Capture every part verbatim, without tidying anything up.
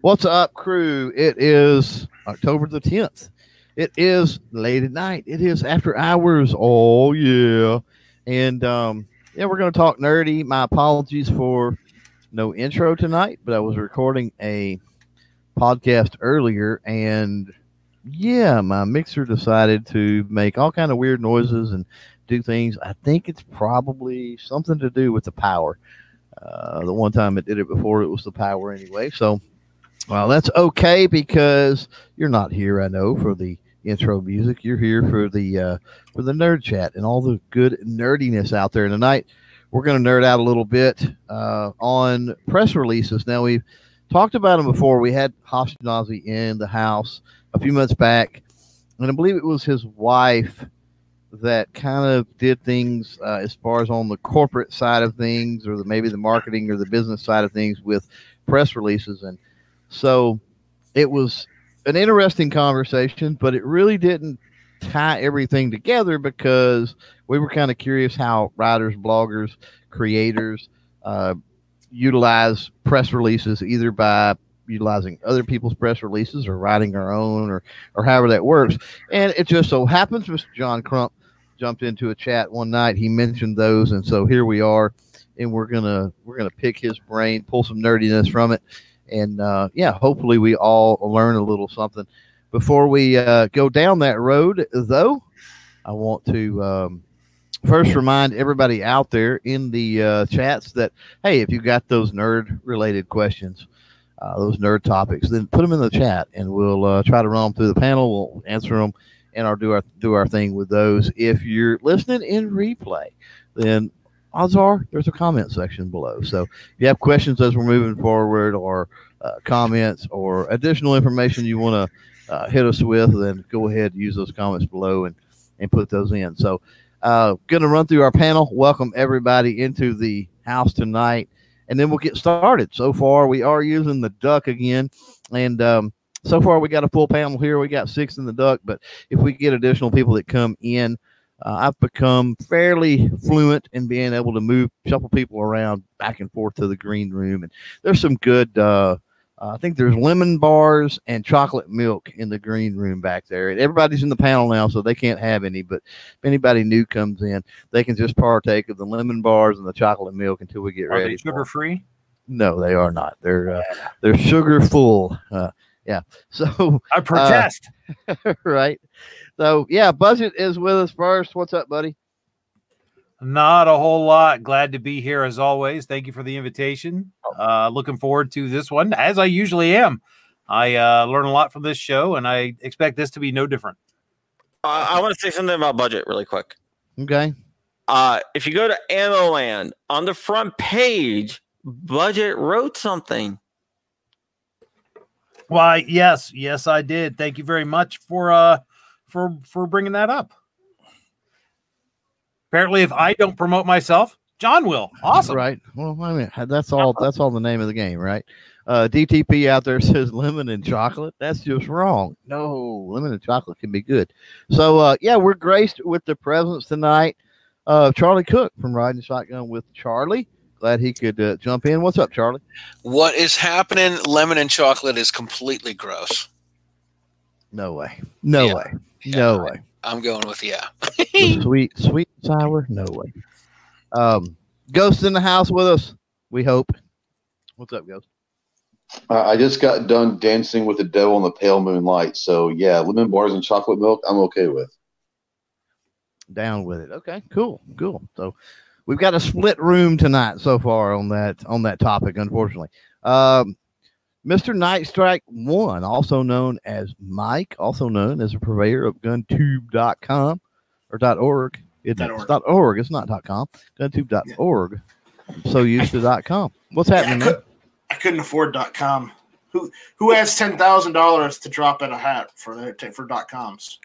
What's up, crew? It is October the tenth. It is late at night. It is after hours. Oh, yeah. And, um, yeah, we're going to talk nerdy. My apologies for no intro tonight, but I was recording a podcast earlier, and, yeah, my mixer decided to make all kind of weird noises and do things. I think it's probably something to do with the power. Uh, the one time it did it before, it was the power anyway. So, well, that's okay because you're not here, I know, for the intro music. You're here for the uh, for the nerd chat and all the good nerdiness out there. And tonight, we're going to nerd out a little bit uh, on press releases. Now, we've talked about them before. We had Hoshinazi in the house a few months back, and I believe it was his wife that kind of did things uh, as far as on the corporate side of things, or the, maybe the marketing or the business side of things with press releases. And so it was an interesting conversation, but it really didn't tie everything together because we were kind of curious how writers, bloggers, creators uh, utilize press releases, either by utilizing other people's press releases or writing our own, or, or however that works. And it just so happens Mister John Crump jumped into a chat one night. He mentioned those. And so here we are, and we're going to, we're going to pick his brain, pull some nerdiness from it. And, uh, yeah, hopefully we all learn a little something. Before we uh, go down that road, though, I want to um, first remind everybody out there in the uh, chats that, hey, if you got those nerd-related questions, uh, those nerd topics, then put them in the chat, and we'll uh, try to run them through the panel. We'll answer them and our, do, our, do our thing with those. If you're listening in replay, then odds are there's a comment section below. So if you have questions as we're moving forward, or uh, comments or additional information you want to uh, hit us with, then go ahead and use those comments below and, and put those in. So uh, going to run through our panel. Welcome everybody into the house tonight, and then we'll get started. So far, we are using the duck again. And um, so far, we got a full panel here. We got six in the duck, but if we get additional people that come in, Uh, I've become fairly fluent in being able to move, shuffle people around back and forth to the green room. And there's some good, uh, uh, I think there's lemon bars and chocolate milk in the green room back there. And everybody's in the panel now, so they can't have any. But if anybody new comes in, they can just partake of the lemon bars and the chocolate milk until we get are ready. Are they sugar free? No, they are not. They're uh, they're sugar full. Uh, yeah. So I protest. Uh, right. So, yeah, Budget is with us first. What's up, buddy? Not a whole lot. Glad to be here as always. Thank you for the invitation. Uh, looking forward to this one, as I usually am. I uh, learn a lot from this show, and I expect this to be no different. Uh, I want to say something about Budget really quick. Okay. Uh, if you go to Ammo Land, on the front page, Budget wrote something. Why, yes. Yes, I did. Thank you very much for... Uh, For, for bringing that up. Apparently, if I don't promote myself, John will. Awesome. Right. Well, I mean, that's all. That's all the name of the game, right? Uh, D T P out there says lemon and chocolate. That's just wrong. No, lemon and chocolate can be good. So, uh, yeah, we're graced with the presence tonight of Charlie Cook from Riding Shotgun with Charlie. Glad he could uh, jump in. What's up, Charlie? What is happening? Lemon and chocolate is completely gross. No way. No yeah. way. Yeah, no I, way. I'm going with yeah. sweet, sweet, sour. No way. Um, Ghost in the house with us, we hope. What's up, Ghost? Uh, I just got done dancing with the devil in the pale moonlight. So, yeah, lemon bars and chocolate milk, I'm okay with. Down with it. Okay, cool, cool. So we've got a split room tonight so far on that on that topic, unfortunately. Um, Mister Night Strike One, also known as Mike, also known as a purveyor of gun tube dot com or .org. It's .org. .org. It's not .com. gun tube dot org. I'm so used to .com. What's happening, yeah, I, man? could, I couldn't afford .com. Who who has ten thousand dollars to drop in a hat for their for .coms?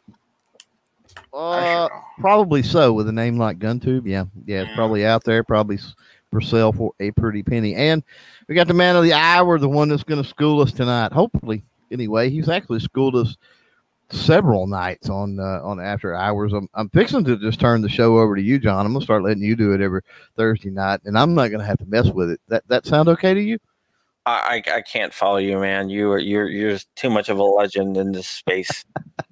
Uh, probably so, with a name like GunTube. Yeah, yeah, it's Yeah. probably out there, probably s- for sale for a pretty penny. And we got the man of the hour, the one that's going to school us tonight. Hopefully, anyway, he's actually schooled us several nights on uh, on After Hours. I'm I'm fixing to just turn the show over to you, John. I'm gonna start letting you do it every Thursday night, and I'm not gonna have to mess with it. That that sound okay to you? I, I I can't follow you, man. You are you're you're just too much of a legend in this space.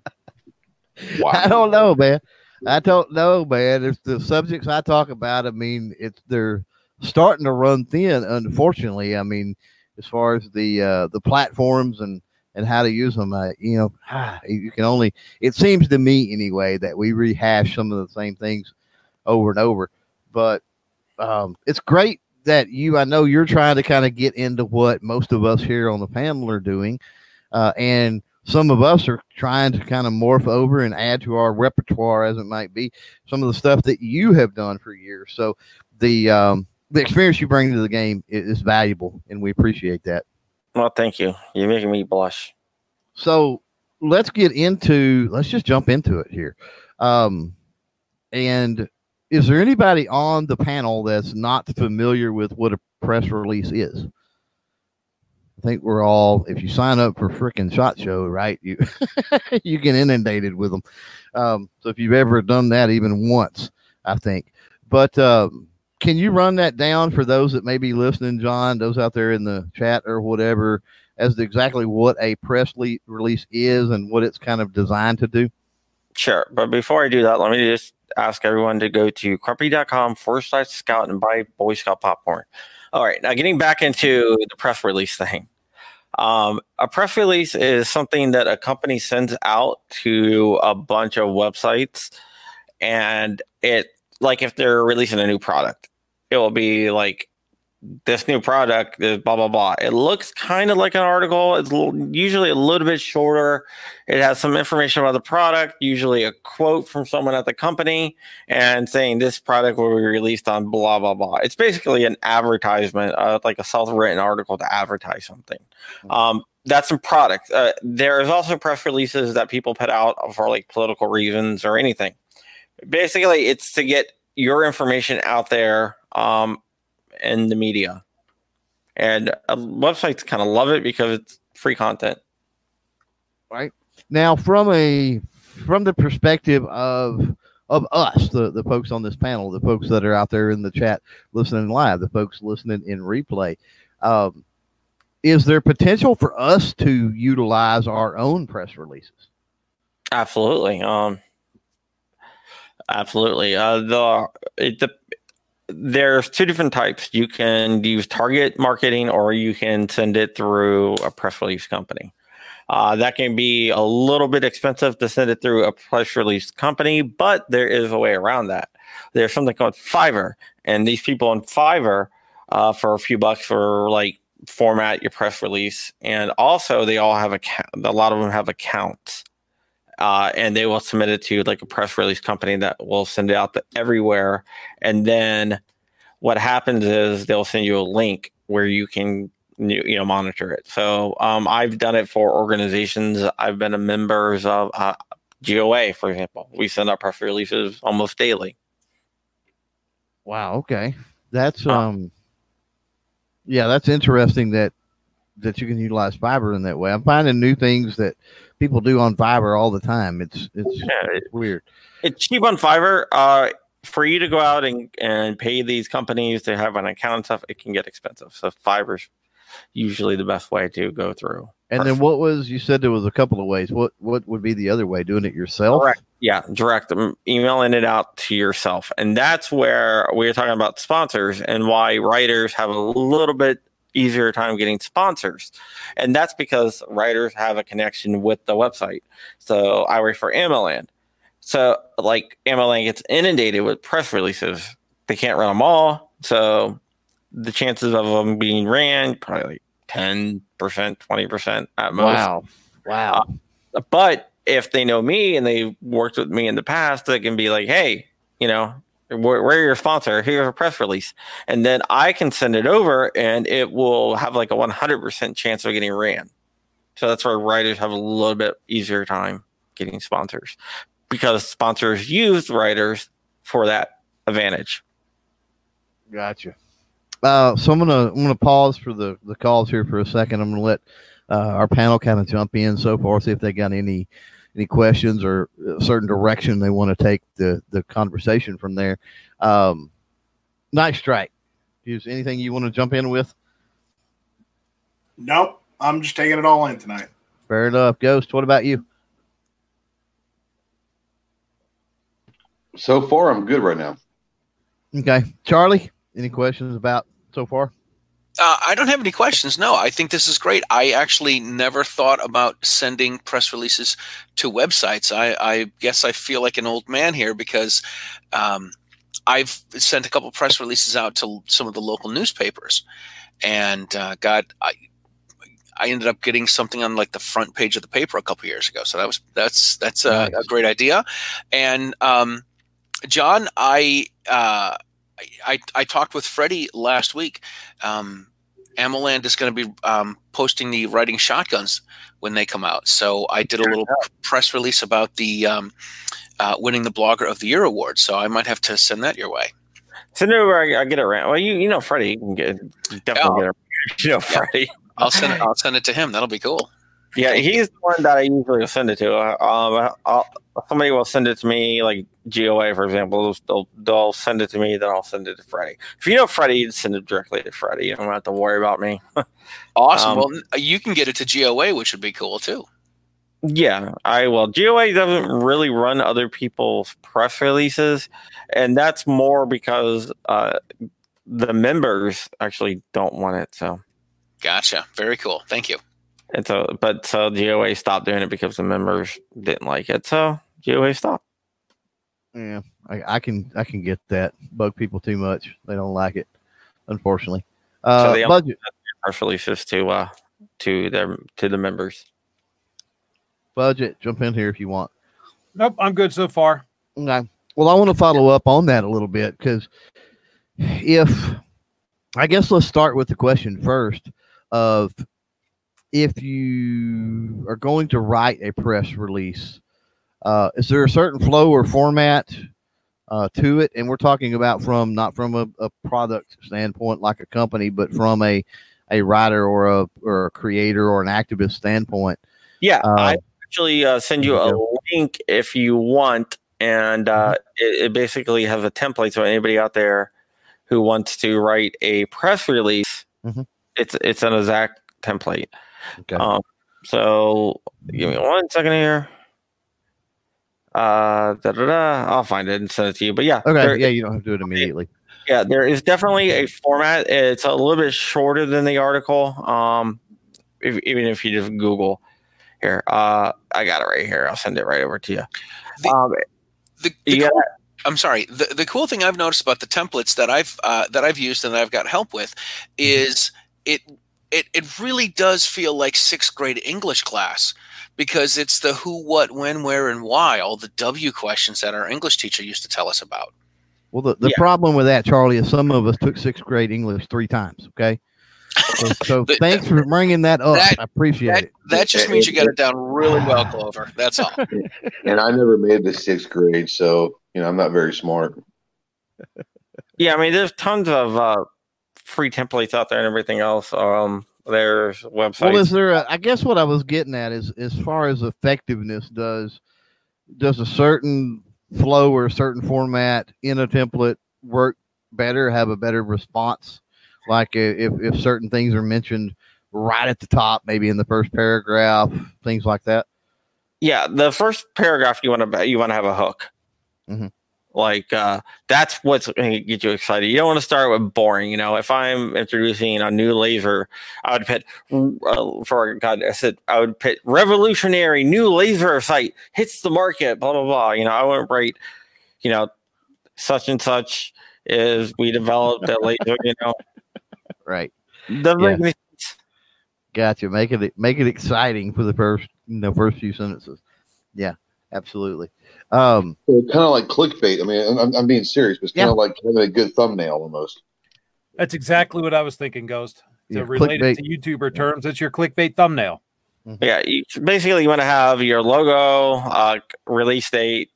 Wow. I don't know, man. I don't know, man. It's the subjects I talk about. I mean, it's they're starting to run thin, unfortunately. I mean, as far as the uh, the platforms and and how to use them, uh, you know, you can only. It seems to me, anyway, that we rehash some of the same things over and over. But um, it's great that you. I know you're trying to kind of get into what most of us here on the panel are doing, uh, and some of us are trying to kind of morph over and add to our repertoire, as it might be, some of the stuff that you have done for years. So the um, the experience you bring to the game is, is valuable, and we appreciate that. Well, thank you. You're making me blush. So let's get into, let's just jump into it here. Um, and is there anybody on the panel that's not familiar with what a press release is? I think we're all, if you sign up for frickin' SHOT Show, right, you you get inundated with them. Um, so if you've ever done that even once, I think. But um, can you run that down for those that may be listening, John, those out there in the chat or whatever, as to exactly what a press le- release is and what it's kind of designed to do? Sure. But before I do that, let me just ask everyone to go to crumpy.com forward slash scout and buy Boy Scout popcorn. All right. Now, getting back into the press release thing. Um, a press release is something that a company sends out to a bunch of websites, and it, like if they're releasing a new product, it will be like, this new product is blah, blah, blah. It looks kind of like an article. It's usually a little bit shorter. It has some information about the product, usually a quote from someone at the company and saying this product will be released on blah, blah, blah. It's basically an advertisement, uh, like a self-written article to advertise something. Um, that's some product. Uh, there is also press releases that people put out for like political reasons or anything. Basically, it's to get your information out there, um, in the media, and uh, websites kind of love it because it's free content. Right now, from a from the perspective of of us, the the folks on this panel, the folks that are out there in the chat listening live, the folks listening in replay, um, is there potential for us to utilize our own press releases? Absolutely, um, absolutely. Uh, the it the There's two different types. You can use target marketing or you can send it through a press release company. Uh, that can be a little bit expensive to send it through a press release company, but there is a way around that. There's something called Fiverr, and these people on Fiverr uh, for a few bucks for like format your press release. And also they all have account. A lot of them have accounts. Uh, and they will submit it to like a press release company that will send it out to everywhere. And then what happens is they'll send you a link where you can, you know, monitor it. So um, I've done it for organizations. I've been a members of uh, G O A, for example. We send out press releases almost daily. Wow. Okay. That's, um, yeah, that's interesting that, that you can utilize Fiverr in that way. I'm finding new things that people do on Fiverr all the time. It's it's, Yeah, it's weird. It's cheap on Fiverr. Uh, for you to go out and, and pay these companies to have an account and stuff, it can get expensive. So Fiverr's usually the best way to go through. And Perfect. then what was, you said there was a couple of ways. What what would be the other way? Doing it yourself? Direct. Yeah, direct. um, Emailing it out to yourself. And that's where we're talking about sponsors and why writers have a little bit easier time getting sponsors. And that's because writers have a connection with the website. So I work for AmmoLand. So like AmmoLand gets inundated with press releases. They can't run them all. So the chances of them being ran probably like ten percent, twenty percent at most. Wow. Wow. Uh, but if they know me and they worked with me in the past, they can be like, hey, you know, We're, we're your sponsor. Here's a press release. And then I can send it over and it will have like a one hundred percent chance of getting ran. So that's where writers have a little bit easier time getting sponsors because sponsors use writers for that advantage. Gotcha. Uh, so I'm gonna I'm gonna pause for the, the calls here for a second. I'm gonna let uh, our panel kind of jump in so far, see if they got any any questions or a certain direction they want to take the, the conversation from there. Um, Night Strike. Is anything you want to jump in with? Nope. I'm just taking it all in tonight. Fair enough. Ghost, what about you? So far, I'm good right now. Okay. Charlie, any questions about so far? Uh, I don't have any questions. No, I think this is great. I actually never thought about sending press releases to websites. I, I guess I feel like an old man here because um, I've sent a couple press releases out to some of the local newspapers, and uh, got I I ended up getting something on like the front page of the paper a couple years ago. So that was that's that's a, Nice. a great idea. And um, John, I. Uh, I, I talked with Freddie last week. Um, Ameland is going to be um, posting the Riding Shotguns when they come out. So I did a little press release about the um, uh, winning the Blogger of the Year award. So I might have to send that your way. Send it over. I, I get it around. Well, you you know Freddie, you can get definitely Yeah. get it. You know Freddie. Yeah. I'll send it. I'll send it to him. That'll be cool. Yeah, he's the one that I usually send it to. Um, I'll, somebody will send it to me, like G O A, for example. They'll they'll send it to me, then I'll send it to Freddie. If you know Freddie, you send it directly to Freddie. You don't have to worry about me. Awesome. Um, Well, you can get it to G O A, which would be cool too. Yeah, I will. G O A doesn't really run other people's press releases, and that's more because uh, the members actually don't want it. So, Gotcha. Very cool. Thank you. and so, but so G O A stopped doing it because the members didn't like it. So G O A stopped. Yeah, I, I can I can get that. Bug people too much. They don't like it, unfortunately. Uh, so they budget press releases to uh to their to the members. budget. Jump in here if you want. Nope, I'm good so far. Okay. Well, I want to follow up on that a little bit because if I guess let's start with the question first of if you are going to write a press release, uh, is there a certain flow or format uh, to it? And we're talking about from not from a, a product standpoint like a company, but from a a writer or a or a creator or an activist standpoint. Yeah, Uh, I actually uh, send you there a you link if you want, and uh, it, it basically has a template. So anybody out there who wants to write a press release, Mhm. it's it's an exact template. Okay. Um, so give me one second here. Uh, da, da, da. I'll find it and send it to you. But yeah, Okay. there- Yeah, you don't have to do it immediately. yeah, there is definitely a format. It's a little bit shorter than the article. Um, if, even if you just Google here, uh, I got it right here. I'll send it right over to you. The- um, The, the you got cool- I'm sorry. The, the cool thing I've noticed about the templates that I've uh, that I've used and that I've got help with is it it it really does feel like sixth grade English class because it's the who, what, when, where, and why, all the W questions that our English teacher used to tell us about. Well, the, the Yeah. problem with that, Charlie, is some of us took sixth grade English three times. Okay. So, so The- thanks for bringing that up. that- I appreciate That, it. that just means you got it down really well, Clover. That's all. And I never made it to sixth grade, so you know I'm not very smart. Yeah, I mean, there's tons of uh, free templates out there and everything else. Um, there's websites. Well, is there? A, I guess what I was getting at is, as far as effectiveness does, does a certain flow or a certain format in a template work better? Have a better response? Like if if certain things are mentioned right at the top, maybe in the first paragraph, things like that. Yeah, the first paragraph you want to you want to have a hook. Mhm. Like uh, that's what's going to get you excited. You don't want to start with boring. You know, if I'm introducing a new laser, I would put uh, for God, I said I would put revolutionary new laser site hits the market. Blah blah blah. You know, I wouldn't write. You know, such and such is we developed a laser. You know, Right. doesn't Yeah. make any sense. Gotcha. Make it make it exciting for the first you know first few sentences. Yeah, absolutely. Um, So kind of like clickbait. I mean, I'm, I'm being serious, but it's kind Yeah. of like having a good thumbnail almost. That's exactly what I was thinking, Ghost. To Yeah, relate clickbait. it to YouTuber terms, it's your clickbait thumbnail. Yeah, you, basically you want to have your logo, uh, release date,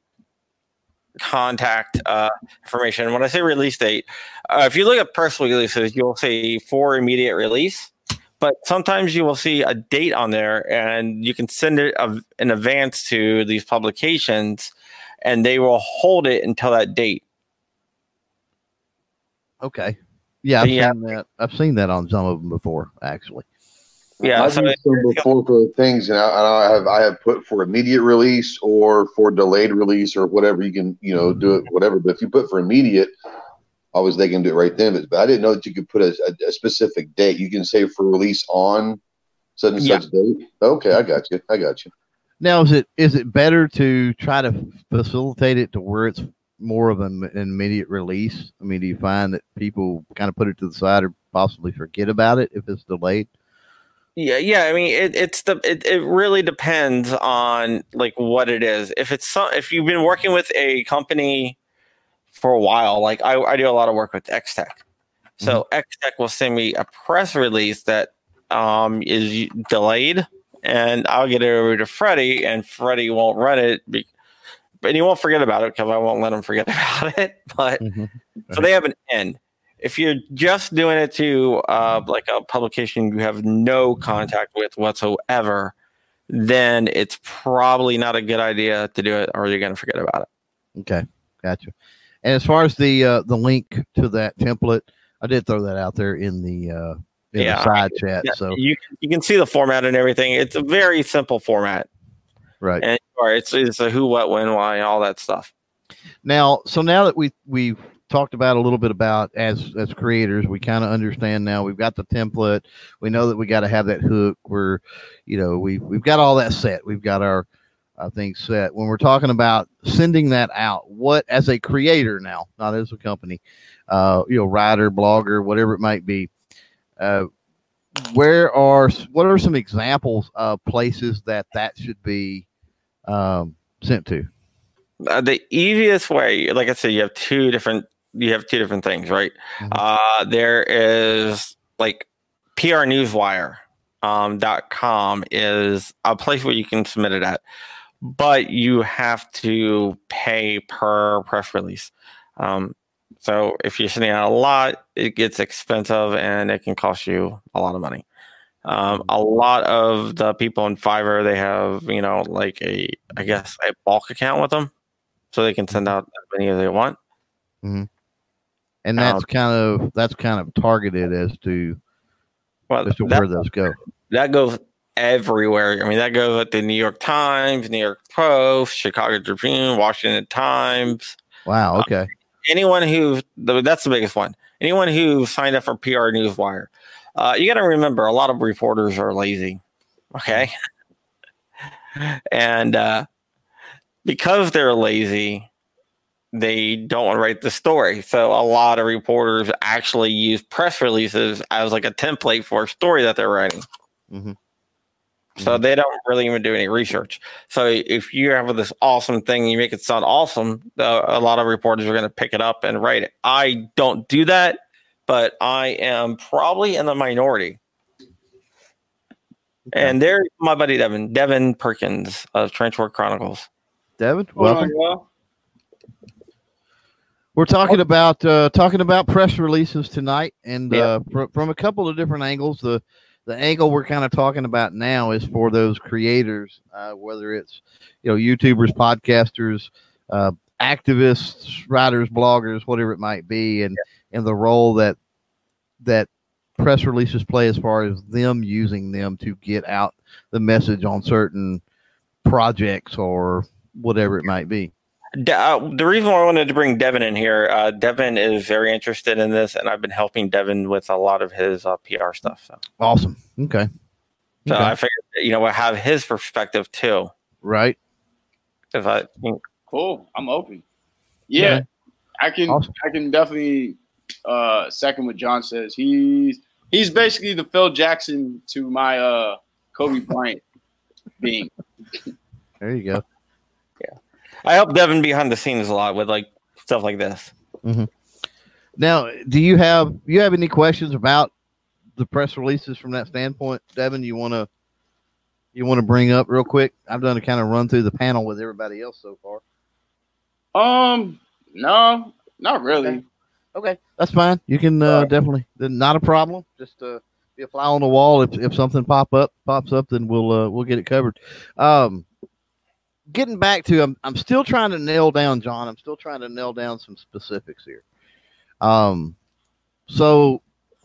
contact uh, information. When I say release date, uh, if you look at press releases, you'll see for immediate release, but sometimes you will see a date on there, and you can send it of- in advance to these publications, and they will hold it until that date. okay. Yeah, So I've you have- seen that. I've seen that on some of them before, actually. Yeah, I've so used them before for things, and I, I have I have put for immediate release or for delayed release or whatever. You can you know do it whatever. But if you put for immediate, always they can do it right then. But I didn't know that you could put a, a, a specific date. You can say for release on such and Yeah. such date. Okay, I got you. I got you. Now, is it is it better to try to facilitate it to where it's more of an, an immediate release? I mean, do you find that people kind of put it to the side or possibly forget about it if it's delayed? Yeah, yeah. I mean, it, it's the it, it really depends on like what it is. If it's some, if you've been working with a company for a while, like I, I do a lot of work with X Tech, so mm-hmm. X Tech will send me a press release that um, is delayed, and I'll get it over to Freddie, and Freddie won't run it, be, and he won't forget about it because I won't let him forget about it. But mm-hmm. right. So they have an end. If you're just doing it to uh, like a publication you have no contact with whatsoever, then it's probably not a good idea to do it, or you're going to forget about it. Okay, gotcha. And as far as the uh, the link to that template, I did throw that out there in the uh, in yeah, the side chat. Yeah, so you you can see the format and everything. It's a very simple format, right? And or it's it's a who, what, when, why, all that stuff. Now, so now that we we've talked about a little bit about as as creators, we kind of understand now. We've got the template. We know that we got to have that hook. We're, you know, we we've got all that set. We've got our uh, things set. When we're talking about sending that out, what as a creator now, not as a company, uh, you know, writer, blogger, whatever it might be, uh, where are what are some examples of places that that should be um, sent to? Uh, the easiest way, like I said, you have two different. You have two different things, right? Mm-hmm. Uh, there is like P R Newswire um, dot com is a place where you can submit it at, but you have to pay per press release. Um, so if you're sending out a lot, it gets expensive and it can cost you a lot of money. Um, a lot of the people in Fiverr, they have, you know, like a, I guess, a bulk account with them, so they can send out as many as they want. Mm-hmm. And that's um, kind of that's kind of targeted as to, well, as to that, where those go. That goes everywhere. I mean, that goes at the New York Times, New York Post, Chicago Tribune, Washington Times. Wow. Okay. Um, anyone who that's the biggest one. Anyone who signed up for P R Newswire, uh, you got to remember a lot of reporters are lazy. Okay, and uh, because they're lazy, they don't want to write the story. So a lot of reporters actually use press releases as like a template for a story that they're writing. Mm-hmm. So mm-hmm. they don't really even do any research. So if you have this awesome thing, you make it sound awesome, uh, a lot of reporters are going to pick it up and write it. I don't do that, but I am probably in the minority. Okay. And there's my buddy Devin, Devin Perkins of Trenchwork Chronicles. Devin, welcome. Oh, We're talking about uh, talking about press releases tonight, and yeah. uh, fr- from a couple of different angles. The the angle we're kind of talking about now is for those creators, uh, whether it's you know YouTubers, podcasters, uh, activists, writers, bloggers, whatever it might be, and yeah. and the role that that press releases play as far as them using them to get out the message on certain projects or whatever it might be. Uh, the reason why I wanted to bring Devin in here, uh, Devin is very interested in this, and I've been helping Devin with a lot of his uh, P R stuff. So awesome. Okay. So okay. I figured, you know, we'll have his perspective too. Right. If I cool, I'm open. Yeah, yeah. I can. Awesome. I can definitely uh, second what John says. He's he's basically the Phil Jackson to my uh, Kobe Bryant being. There you go. I help Devin behind the scenes a lot with like stuff like this. Mm-hmm. Now, do you have you have any questions about the press releases from that standpoint, Devin? You want to you want to bring up real quick? I've done a kind of run through the panel with everybody else so far. Um, no, not really. Okay, okay. That's fine. You can uh, uh, definitely not a problem. Just uh, be a fly on the wall. If if something pop up pops up, then we'll uh, we'll get it covered. Um. Getting back to, I'm, I'm still trying to nail down, John. I'm still trying to nail down some specifics here. Um, so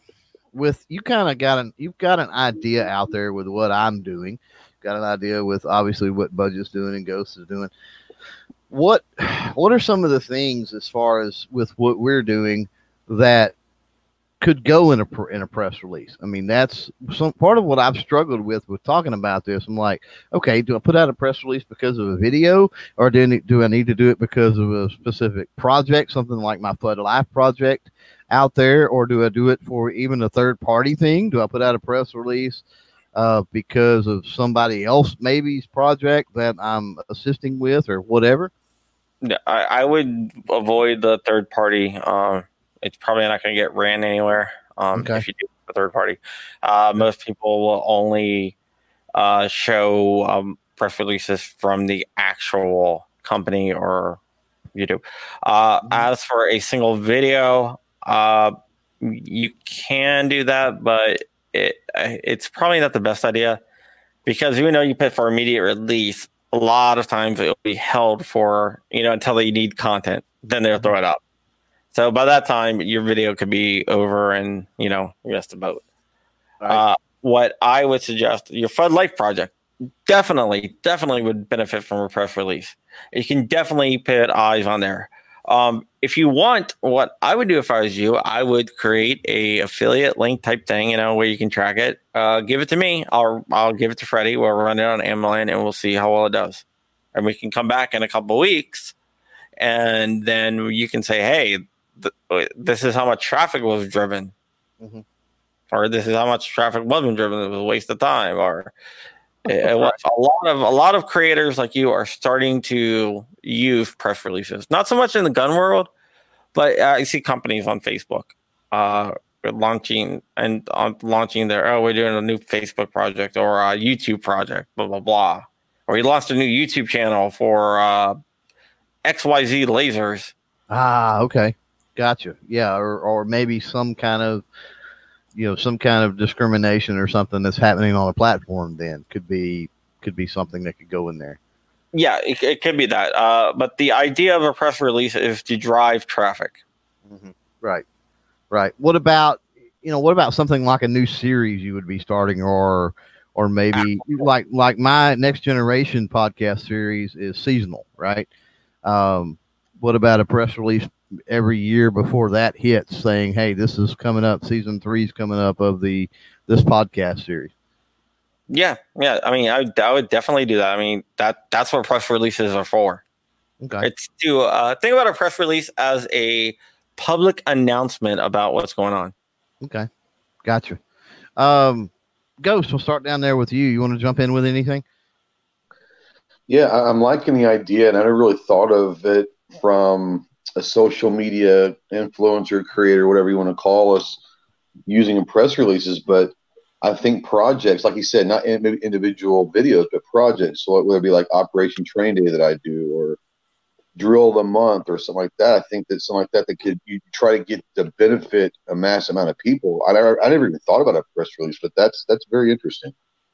with you kind of got an you've got an idea out there with what I'm doing, got an idea with obviously what Budget's doing and Ghost is doing. What what are some of the things as far as with what we're doing that could go in a in a press release? I mean, that's some part of what I've struggled with with talking about this. I'm like, okay, do I put out a press release because of a video, or do I need, do I need to do it because of a specific project, something like my Flood Life project out there, or do I do it for even a third party thing? Do I put out a press release uh, because of somebody else maybe's project that I'm assisting with or whatever? Yeah, I, I would avoid the third party. Um, It's probably not going to get ran anywhere um, okay. if you do a third party. Uh, most people will only uh, show um, press releases from the actual company or YouTube. Uh, mm-hmm. As for a single video, uh, you can do that, but it it's probably not the best idea because even though you put for immediate release, a lot of times it will be held for, you know, until they need content. Then they'll throw it up. So by that time, your video could be over and, you know, you missed the boat. Right. Uh, what I would suggest, your Flood Life project definitely, definitely would benefit from a press release. You can definitely put eyes on there. Um, if you want, what I would do if I was you, I would create a affiliate link type thing, you know, where you can track it. Uh, give it to me. I'll I'll give it to Freddie. We'll run it on Amaland and we'll see how well it does. And we can come back in a couple of weeks and then you can say, hey, this is how much traffic was driven, mm-hmm. or this is how much traffic wasn't driven. It was a waste of time. Or it, it was a lot of a lot of creators like you are starting to use press releases. Not so much in the gun world, but uh, I see companies on Facebook uh, launching and on uh, launching their oh we're doing a new Facebook project or a YouTube project, blah blah blah. Or he launched a new YouTube channel for uh, X Y Z lasers. Ah, okay. Gotcha. Yeah, or or maybe some kind of, you know, some kind of discrimination or something that's happening on a platform. Then could be could be something that could go in there. Yeah, it, it could be that. Uh, but the idea of a press release is to drive traffic. Mm-hmm. Right, right. What about you know what about something like a new series you would be starting, or or maybe like like my Next Generation podcast series is seasonal, right? Um, what about a press release every year before that hits saying, hey, this is coming up, season three is coming up of the this podcast series? Yeah, yeah. I mean, I, I would definitely do that. I mean, that that's what press releases are for. Okay. It's to uh, think about a press release as a public announcement about what's going on. Okay. Gotcha. Um, Ghost, we'll start down there with you. You want to jump in with anything? Yeah, I'm liking the idea, and I never really thought of it from a social media influencer, creator, whatever you want to call us, using press releases. But I think projects, like you said, not individual videos, but projects. So whether it be like Operation Train Day that I do, or Drill of the Month, or something like that. I think that something like that that could you try to get to benefit a mass amount of people. I never, I never even thought about a press release, but that's that's very interesting.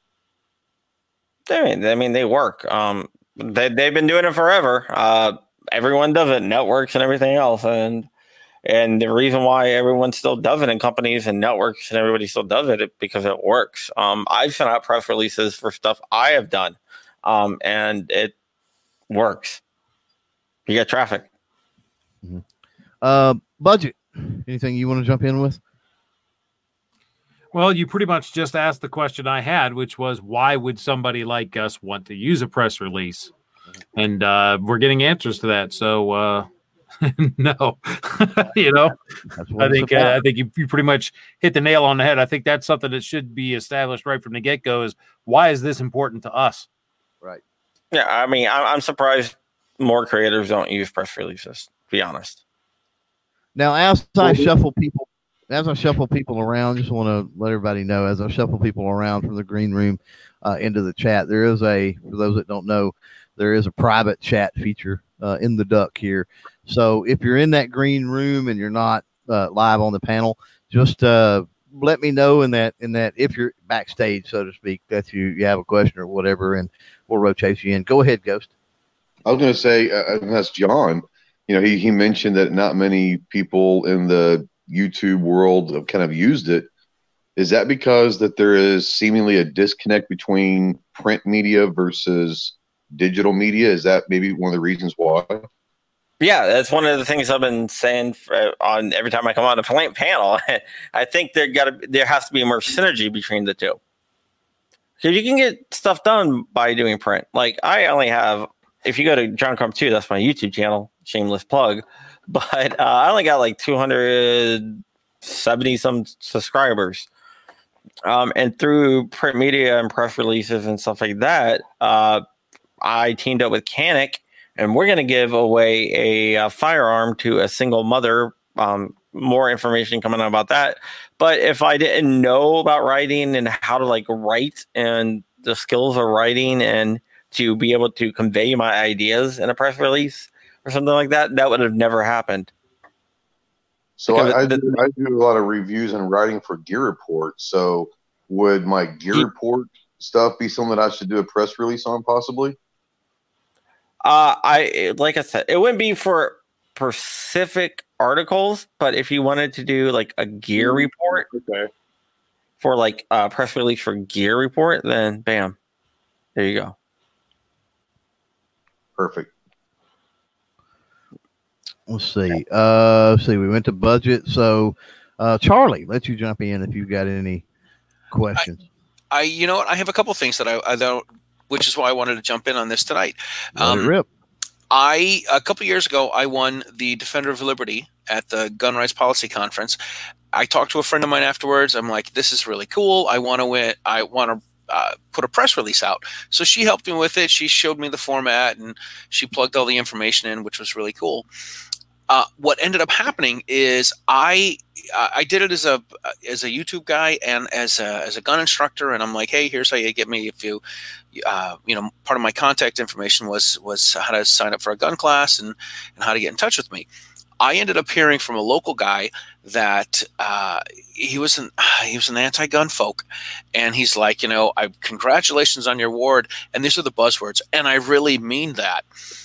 I mean, I mean, they work. Um, they they've been doing it forever. Uh, everyone does it, networks and everything else, and and the reason why everyone still does it in companies and networks and everybody still does it is because it works. Um, I've sent out press releases for stuff I have done, um, and it works. You get traffic. Mm-hmm. Uh, Budget. Anything you want to jump in with? Well, you pretty much just asked the question I had, which was, why would somebody like us want to use a press release? And uh, we're getting answers to that. So, uh, no, you know, I think uh, I think you, you pretty much hit the nail on the head. I think that's something that should be established right from the get-go is, why is this important to us? Right. Yeah, I mean, I'm, I'm surprised more creators don't use press releases, to be honest. Now, as I shuffle people, as I shuffle people around, just want to let everybody know, as I shuffle people around from the green room uh, into the chat, there is a, for those that don't know, there is a private chat feature uh, in the duck here. So if you're in that green room and you're not uh, live on the panel, just uh, let me know in that, in that, if you're backstage, so to speak, that you, you have a question or whatever, and we'll rotate you in. Go ahead, Ghost. I was going to say, uh, that's John. You know, he, he mentioned that not many people in the YouTube world have kind of used it. Is that because that there is seemingly a disconnect between print media versus digital media? Is that maybe one of the reasons why? Yeah, that's one of the things I've been saying for, on every time I come on a panel. I think there got to there has to be more synergy between the two, because you can get stuff done by doing print. Like I only have, if you go to John Crump two, that's my YouTube channel. Shameless plug, but uh, I only got like two hundred seventy some subscribers, um, and through print media and press releases and stuff like that, uh, I teamed up with Canic. And we're going to give away a, a firearm to a single mother. Um, more information coming out about that. But if I didn't know about writing and how to like write and the skills of writing and to be able to convey my ideas in a press release or something like that, that would have never happened. So I, I, do, I do a lot of reviews and writing for Gear Report. So would my Gear Report stuff be something that I should do a press release on possibly? Uh, I like I said, it wouldn't be for specific articles, but if you wanted to do like a gear report okay. for like a press release for Gear Report, then bam, there you go. Perfect. Let's see. Uh, let's see. We went to budget. So, uh, Charlie, let you jump in if you've got any questions. I, I you know what? I have a couple things that I, I don't. Which is why I wanted to jump in on this tonight. Let it rip. I a couple years ago, I won the Defender of Liberty at the Gun Rights Policy Conference. I talked to a friend of mine afterwards. I'm like, "This is really cool. I want to win. I want to uh, put a press release out." So she helped me with it. She showed me the format and she plugged all the information in, which was really cool. Uh, what ended up happening is I I did it as a as a YouTube guy and as a as a gun instructor, and I'm like, hey, here's how you get me if you, uh, you know, part of my contact information was was how to sign up for a gun class and and how to get in touch with me. I ended up hearing from a local guy that uh, he was an he was an anti-gun folk, and he's like, you know, I congratulations on your award, and these are the buzzwords, and I really mean that.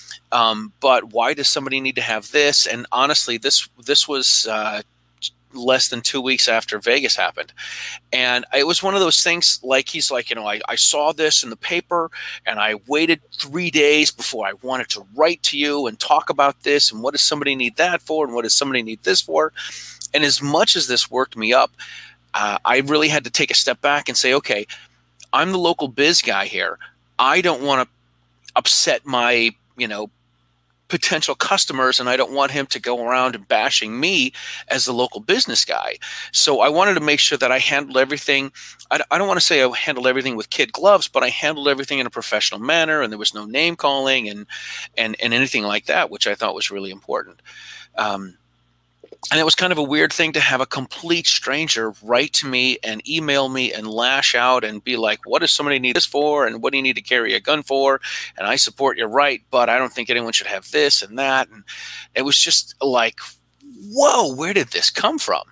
Um, but why does somebody need to have this? And honestly, this this was uh, less than two weeks after Vegas happened. And it was one of those things like he's like, you know, I, I saw this in the paper and I waited three days before I wanted to write to you and talk about this. And what does somebody need that for? And what does somebody need this for? And as much as this worked me up, uh, I really had to take a step back and say, okay, I'm the local biz guy here. I don't want to upset my, you know, potential customers, and I don't want him to go around and bashing me as the local business guy. So I wanted to make sure that I handled everything. I, I don't want to say I handled everything with kid gloves, but I handled everything in a professional manner, and there was no name calling and and and anything like that, which I thought was really important. Um, And it was kind of a weird thing to have a complete stranger write to me and email me and lash out and be like, what does somebody need this for? And what do you need to carry a gun for? And I support your right, but I don't think anyone should have this and that. And it was just like, whoa, where did this come from?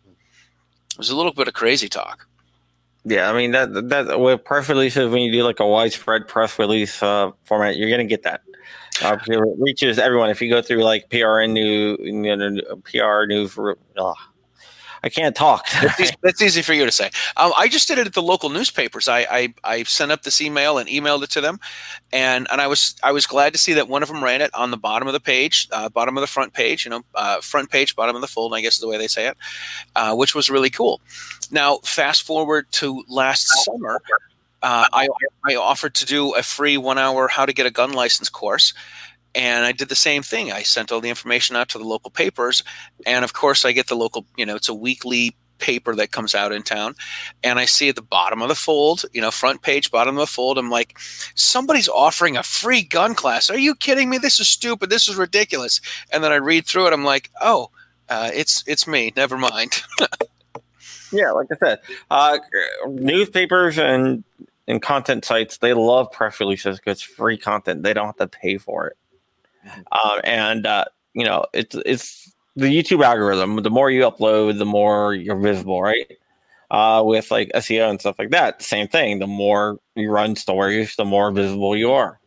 It was a little bit of crazy talk. Yeah, I mean, that that with press releases, when you do like a widespread press release uh, format, you're going to get that. Uh, it reaches everyone. If you go through like P R N News, you know, P R News, ugh, I can't talk. That's easy, that's easy for you to say. Um, I just did it at the local newspapers. I, I I sent up this email and emailed it to them, and and I was I was glad to see that one of them ran it on the bottom of the page, uh, bottom of the front page. You know, uh, front page, bottom of the fold. I guess is the way they say it, uh, which was really cool. Now, fast forward to last summer. Uh, I, I offered to do a free one-hour how to get a gun license course, and I did the same thing. I sent all the information out to the local papers, and of course I get the local, you know, it's a weekly paper that comes out in town, and I see at the bottom of the fold, you know, front page, bottom of the fold, I'm like, somebody's offering a free gun class. Are you kidding me? This is stupid. This is ridiculous. And then I read through it. I'm like, oh, uh, it's it's me. Never mind. Yeah, like I said, uh, newspapers and and content sites, they love press releases because it's free content. They don't have to pay for it. Mm-hmm. Uh, and, uh, you know, it's it's the YouTube algorithm. The more you upload, the more you're visible, right? Uh, with like S E O and stuff like that, same thing. The more you run stories, the more visible you are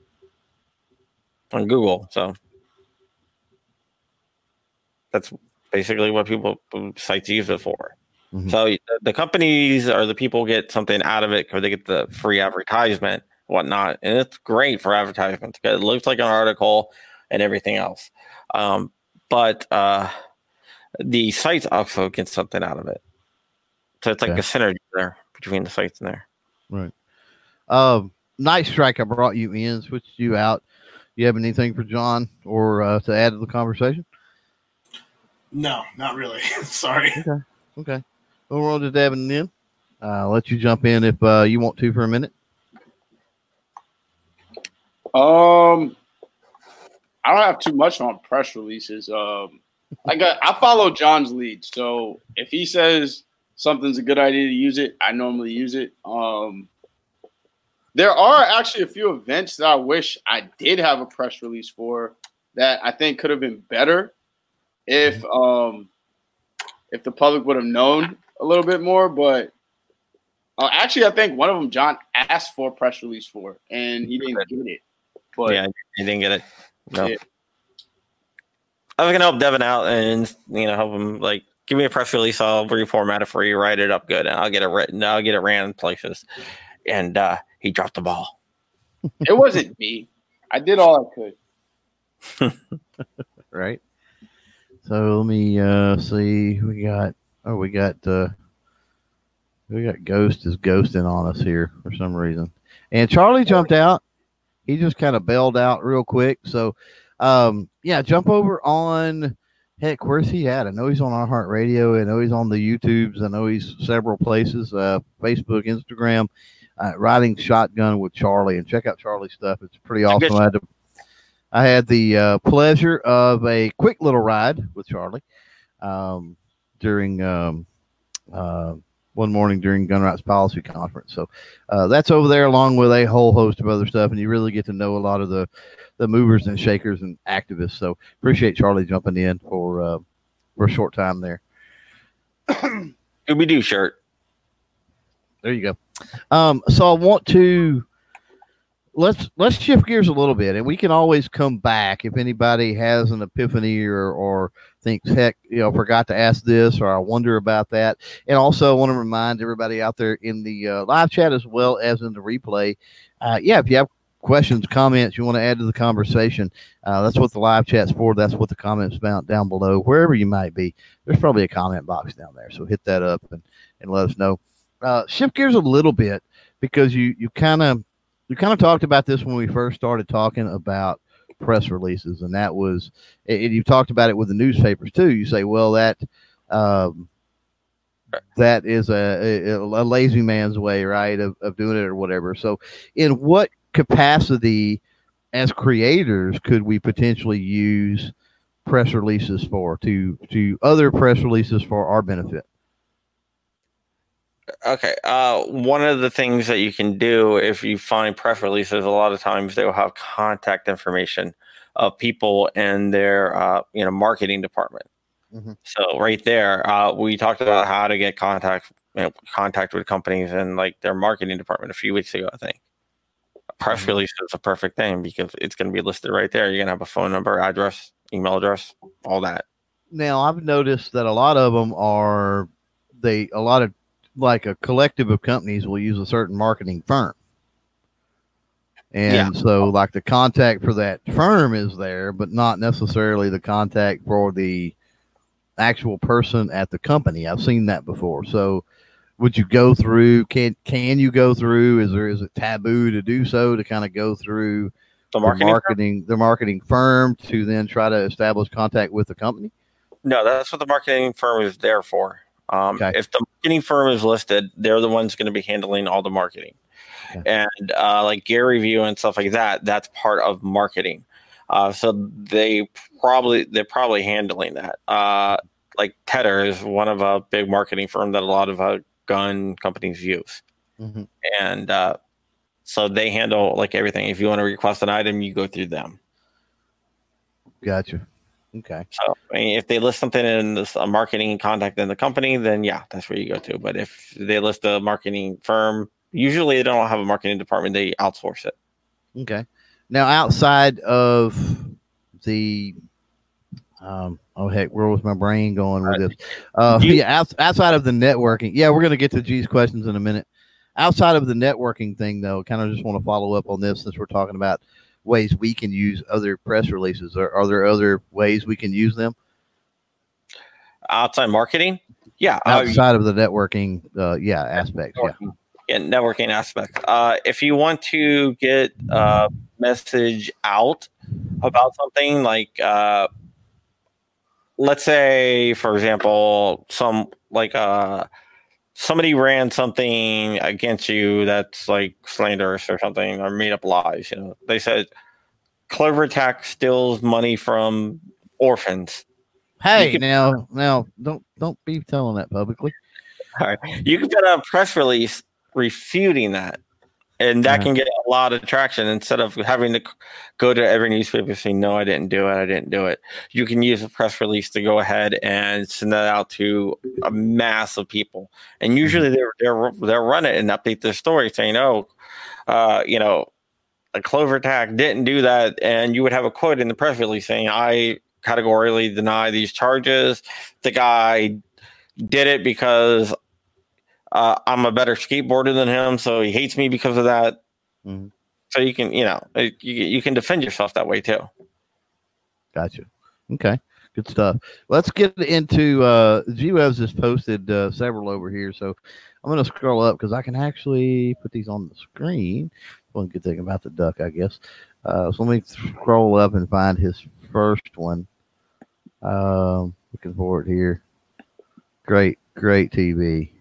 on Google. So that's basically what people sites use it for. Mm-hmm. So the, the companies or the people get something out of it because they get the free advertisement, whatnot, and it's great for advertisements because it looks like an article and everything else. Um, but uh, the sites also get something out of it, so it's like okay. a synergy there between the sites and there. Right. Um, nice strike. I brought you in, switched you out. You have anything for John or uh, to add to the conversation? No, not really. Sorry. Okay. Okay. We'll roll to Devin then. Uh, I'll let you jump in if uh, you want to for a minute. Um, I don't have too much on press releases. Um, I got I follow John's lead, so if he says something's a good idea to use it, I normally use it. Um, there are actually a few events that I wish I did have a press release for that I think could have been better if um if the public would have known a little bit more. But uh, actually, I think one of them John asked for a press release for, and he didn't get it. But yeah, he didn't get it. No. Yeah. I was gonna help Devin out and you know help him like give me a press release. I'll reformat it for you, write it up good, and I'll get it written. I'll get it ran in places. And uh, he dropped the ball. It wasn't me. I did all I could. Right. So let me uh, see. We got oh, we got uh, we got Ghost is ghosting on us here for some reason, and Charlie jumped out. He just kind of bailed out real quick. So, um, yeah, jump over on. Heck, where's he at? I know he's on iHeartRadio. I know he's on the YouTubes. I know he's several places. Uh, Facebook, Instagram. Uh, riding shotgun with Charlie, and check out Charlie's stuff. It's pretty awesome. I had, to, I had the uh, pleasure of a quick little ride with Charlie um, during um, uh, one morning during Gun Rights Policy Conference. So uh, that's over there along with a whole host of other stuff, and you really get to know a lot of the, the movers and shakers and activists. So appreciate Charlie jumping in for uh, for a short time there. Scooby-Doo shirt. There you go. Um, so I want to let's let's shift gears a little bit, and we can always come back if anybody has an epiphany or or thinks, heck, you know, forgot to ask this, or I wonder about that. And also, I want to remind everybody out there in the uh, live chat as well as in the replay, uh, yeah, if you have questions, comments you want to add to the conversation, uh, that's what the live chat's for. That's what the comments about down below, wherever you might be. There's probably a comment box down there, so hit that up and and let us know. Uh, shift gears a little bit because you you kind of you kind of talked about this when we first started talking about press releases, and that was and you talked about it with the newspapers too. You say, well, that um, that is a, a, a lazy man's way, right, of, of doing it or whatever. So, in what capacity, as creators, could we potentially use press releases for to to other press releases for our benefit? Okay. Uh, one of the things that you can do if you find press releases, a lot of times they will have contact information of people in their uh, you know marketing department. Mm-hmm. So right there, uh, we talked about how to get contact you know, contact with companies and like their marketing department a few weeks ago. I think a press mm-hmm. release is a perfect thing because it's going to be listed right there. You're going to have a phone number, address, email address, all that. Now I've noticed that a lot of them are they a lot of like a collective of companies will use a certain marketing firm. And yeah. so like the contact for that firm is there, but not necessarily the contact for the actual person at the company. I've seen that before. So would you go through, can, can you go through, is there, is it taboo to do so, to kind of go through the marketing, the marketing, the marketing firm to then try to establish contact with the company? No, that's what the marketing firm is there for. Um, okay. If the marketing firm is listed, they're the ones going to be handling all the marketing. Okay. And uh, like gear review and stuff like that, that's part of marketing. Uh, so they probably they're probably handling that. Uh, like Tedder is one of a big marketing firm that a lot of uh, gun companies use, mm-hmm. and uh, so they handle like everything. If you want to request an item, you go through them. Gotcha. Okay. So I mean, if they list something in this uh, marketing contact in the company, then yeah, that's where you go to. But if they list a marketing firm, usually they don't have a marketing department; they outsource it. Okay. Now, outside of the Um, oh heck, where was my brain going with this? Uh, yeah, outside of the networking, yeah, we're gonna get to G's questions in a minute. Outside of the networking thing, though, kind of just want to follow up on this since we're talking about ways we can use other press releases. Are, are there other ways we can use them outside marketing? Yeah, outside uh, of the networking, uh, yeah, aspects. Networking. Yeah, yeah, networking aspect. Uh, if you want to get a message out about something, like uh, let's say, for example, some like uh, somebody ran something against you that's like slanderous or something, or made up lies. You know, they said Clover Attack steals money from orphans. Hey, can, now, now, don't don't be telling that publicly. All right, you can put a press release refuting that, and that uh-huh. can get a lot of traction instead of having to go to every newspaper saying, "No, I didn't do it. I didn't do it." You can use a press release to go ahead and send that out to a mass of people, and usually they're they're they'll run it and update their story saying, "Oh, uh, you know, a Clover Attack didn't do that," and you would have a quote in the press release saying, "I categorically deny these charges. The guy did it because uh, I'm a better skateboarder than him, so he hates me because of that." Mm-hmm. So you can, you know, you, you can defend yourself that way too. Gotcha. Okay, good stuff. Let's get into uh, G-Webs has posted uh, several over here, so I'm going to scroll up because I can actually put these on the screen. One good thing about the duck, I guess. Uh, so let me scroll up and find his first one. Um, looking forward here. Great, great T V.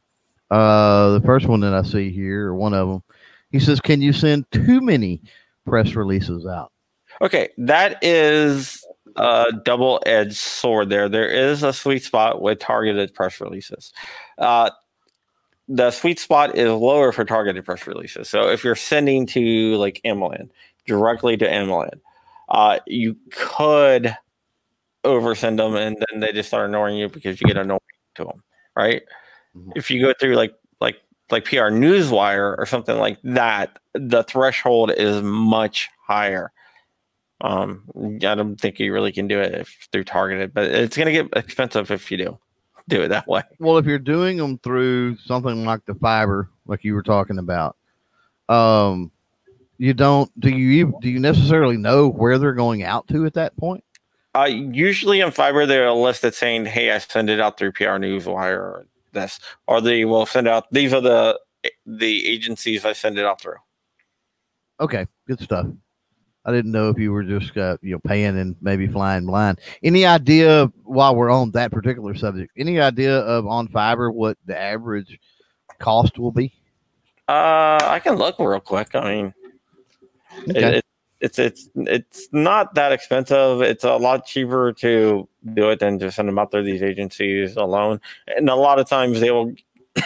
Uh, the first one that I see here, or one of them, he says, "Can you send too many press releases out?" Okay, that is a double-edged sword. There, there is a sweet spot with targeted press releases. Uh, the sweet spot is lower for targeted press releases. So if you're sending to like Emlyn, directly to Emlyn, uh, you could oversend them, and then they just start ignoring you because you get annoying to them, right? Mm-hmm. If you go through like like like P R Newswire or something like that, the threshold is much higher. Um, I don't think you really can do it if through targeted, but it's going to get expensive if you do do it that way. Well, if you're doing them through something like the Fiverr, like you were talking about, um, you don't do you do you necessarily know where they're going out to at that point? Uh, usually on Fiverr, they'll list it saying, "Hey, I send it out through P R Newswire or this," or they will send out. These are the the agencies I send it out through. Okay, good stuff. I didn't know if you were just uh, you know paying and maybe flying blind. Any idea while we're on that particular subject? Any idea of on Fiverr what the average cost will be? Uh, I can look real quick. I mean, okay. it, it, it's it's it's not that expensive. It's a lot cheaper to do it than to send them out there, these agencies alone. And a lot of times they will.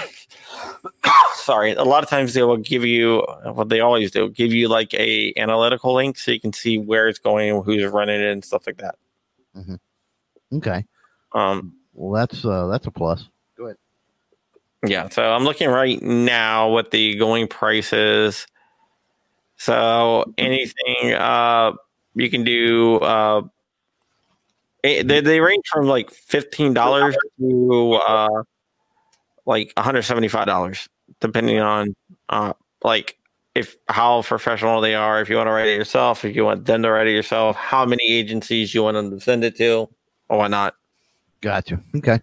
Sorry, a lot of times they will give you what they always do, give you like a analytical link so you can see where it's going, who's running it, and stuff like that. Mm-hmm. Okay. Um. Well, that's uh, that's a plus. Go ahead. Yeah. So I'm looking right now what the going price is. So anything uh, you can do, uh, they, they range from like fifteen dollars to uh, like one hundred seventy-five dollars, depending on uh, like if how professional they are. If you want to write it yourself, if you want them to write it yourself, how many agencies you want them to send it to, or whatnot. Gotcha. Okay.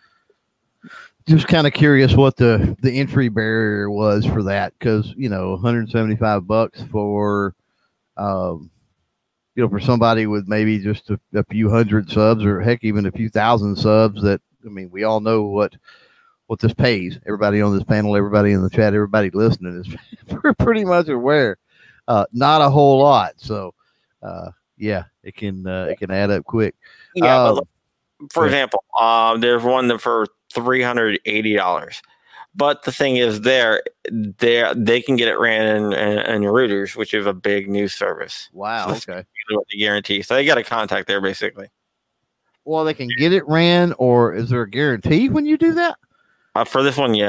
Just kind of curious what the, the entry barrier was for that, because you know, one hundred seventy-five bucks for, um, you know, for somebody with maybe just a, a few hundred subs, or heck, even a few thousand subs. That I mean, we all know what what this pays. Everybody on this panel, everybody in the chat, everybody listening is pretty much aware. Uh, not a whole lot, so uh, yeah, it can uh, it can add up quick. Yeah, um, but look, for example, um, there's one that for three hundred eighty dollars. But the thing is, there, they they can get it ran in, in, in Reuters, which is a big news service. Wow. So okay. What they guarantee. So they got a contact there, basically. Well, they can get it ran, or is there a guarantee when you do that? Uh, for this one, yeah.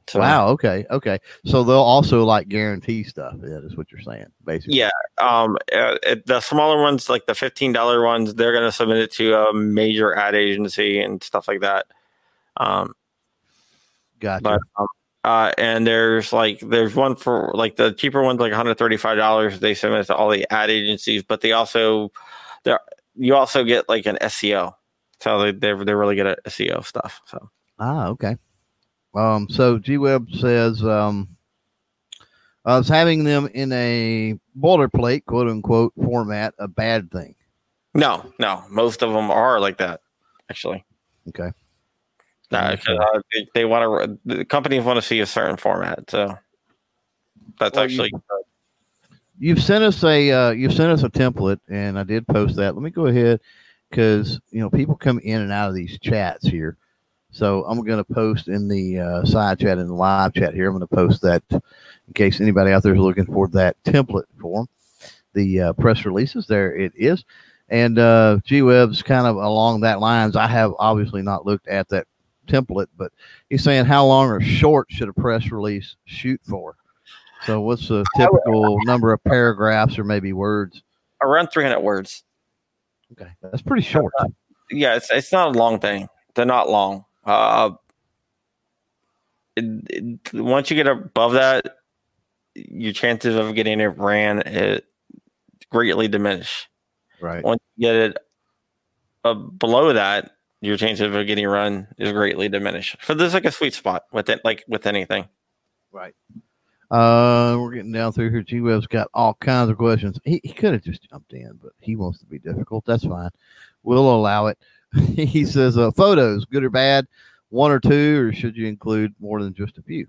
So, wow. Okay. Okay. So they'll also like guarantee stuff. That is what you're saying, basically. Yeah. Um. Uh, it, the smaller ones, like the fifteen dollar ones, they're gonna submit it to a major ad agency and stuff like that. Um. Gotcha. But um, uh, and there's like there's one for like the cheaper ones, like one hundred thirty-five dollars. They submit to all the ad agencies, but they also there you also get like an S E O. So they they're they're really good at S E O stuff. So ah, okay. Um, so G Web says um, uh, is having them in a boilerplate, quote unquote, format a bad thing? no, no, most of them are like that, actually. Okay. Nah, 'cause, uh, they, they want to. The companies want to see a certain format, so that's Well, actually. you, you've sent us a uh, you've sent us a template, and I did post that. Let me go ahead because you know people come in and out of these chats here. So I'm going to post in the uh, side chat and the live chat here. I'm going to post that in case anybody out there is looking for that template form. The uh, press releases, there it is. And uh, G-Web's kind of along that lines. I have obviously not looked at that template, but he's saying how long or short should a press release shoot for? So what's the typical number of paragraphs or maybe words? Around three hundred words. Okay, that's pretty short. Uh, yeah, it's it's not a long thing. They're not long. Uh, it, it, once you get above that, your chances of getting it ran it greatly diminish. Right. Once you get it uh, below that, your chances of getting run is greatly diminished. So there's like a sweet spot with it, like with anything. Right. Uh, we're getting down through here. G-Web's got all kinds of questions. He, he could have just jumped in, but he wants to be difficult. That's fine. We'll allow it. He says, uh, photos, good or bad, one or two, or should you include more than just a few?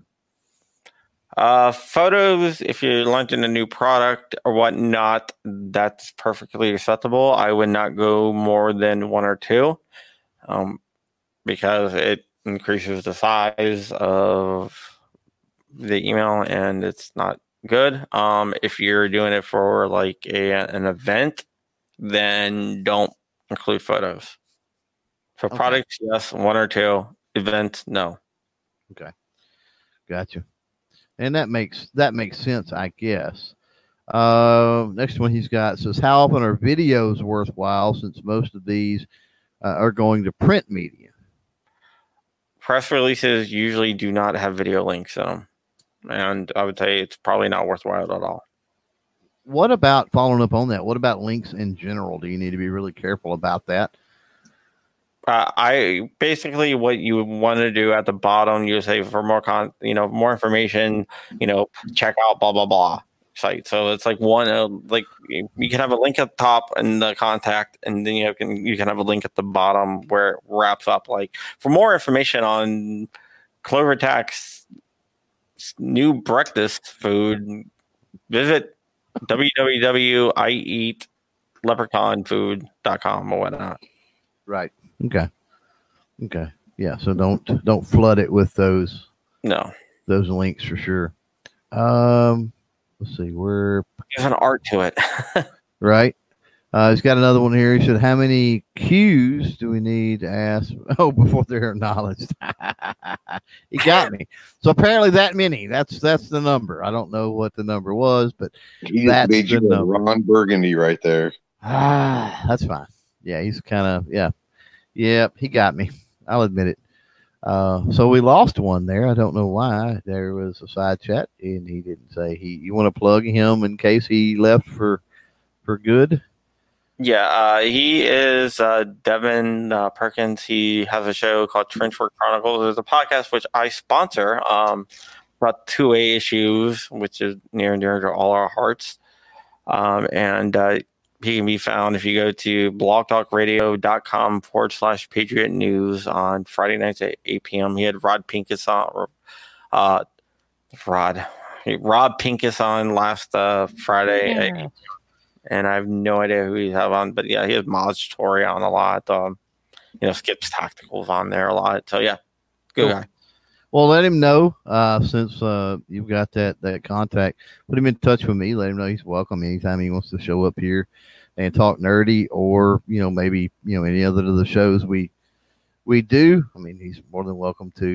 Uh, photos, if you're launching a new product or whatnot, that's perfectly acceptable. I would not go more than one or two, um, because it increases the size of the email and it's not good. Um, if you're doing it for like a an event, then don't include photos. For Okay. products, yes, one or two. Events, no. Okay. Gotcha. And that makes that makes sense, I guess. Uh, next one he's got says, how often are videos worthwhile since most of these uh, are going to print media? Press releases usually do not have video links in them. And I would say it's probably not worthwhile at all. What about following up on that? What about links in general? Do you need to be really careful about that? Uh, I basically what you would want to do at the bottom, you say for more con, you know, more information, you know, check out blah blah blah site. So it's like one, uh, like you, you can have a link at the top and the contact, and then you can you can have a link at the bottom where it wraps up. Like for more information on CloverTax's new breakfast food, visit w w w dot i eat leprechaun food dot com or whatnot. Right. Okay. Okay. Yeah. So don't don't flood it with those No. those links for sure. Um, let's see. We're There's an art to it. right. Uh, he's got another one here. He said, "How many Q's do we need to ask?" Oh, before they're acknowledged. He got me. So apparently that many. That's that's the number. I don't know what the number was, but He that's made the you a number. Ron Burgundy right there. Ah, that's fine. Yeah, he's kind of yeah. Yep, he got me. I'll admit it. Uh, so we lost one there. I don't know why. There was a side chat, and he didn't say he. You want to plug him in case he left for for good? Yeah, uh, he is uh, Devin uh, Perkins. He has a show called Trenchwork Chronicles. There's a podcast which I sponsor um, about two A issues, which is near and dear to all our hearts. Um, and uh, he can be found if you go to blogtalkradio.com forward slash Patriot News on Friday nights at eight p.m. He had Rod Pincus on, uh, Rod, Rob Pincus on last uh, Friday. Yeah. At eight p.m. And I have no idea who he's have on, but yeah, he has Maj Tory on a lot. Um, you know, Skip's Tacticals on there a lot. So yeah, good Cool. guy. Well, let him know uh, since uh, you've got that that contact. Put him in touch with me. Let him know he's welcome anytime he wants to show up here and talk nerdy, or you know maybe you know any other of the shows we we do. I mean, he's more than welcome to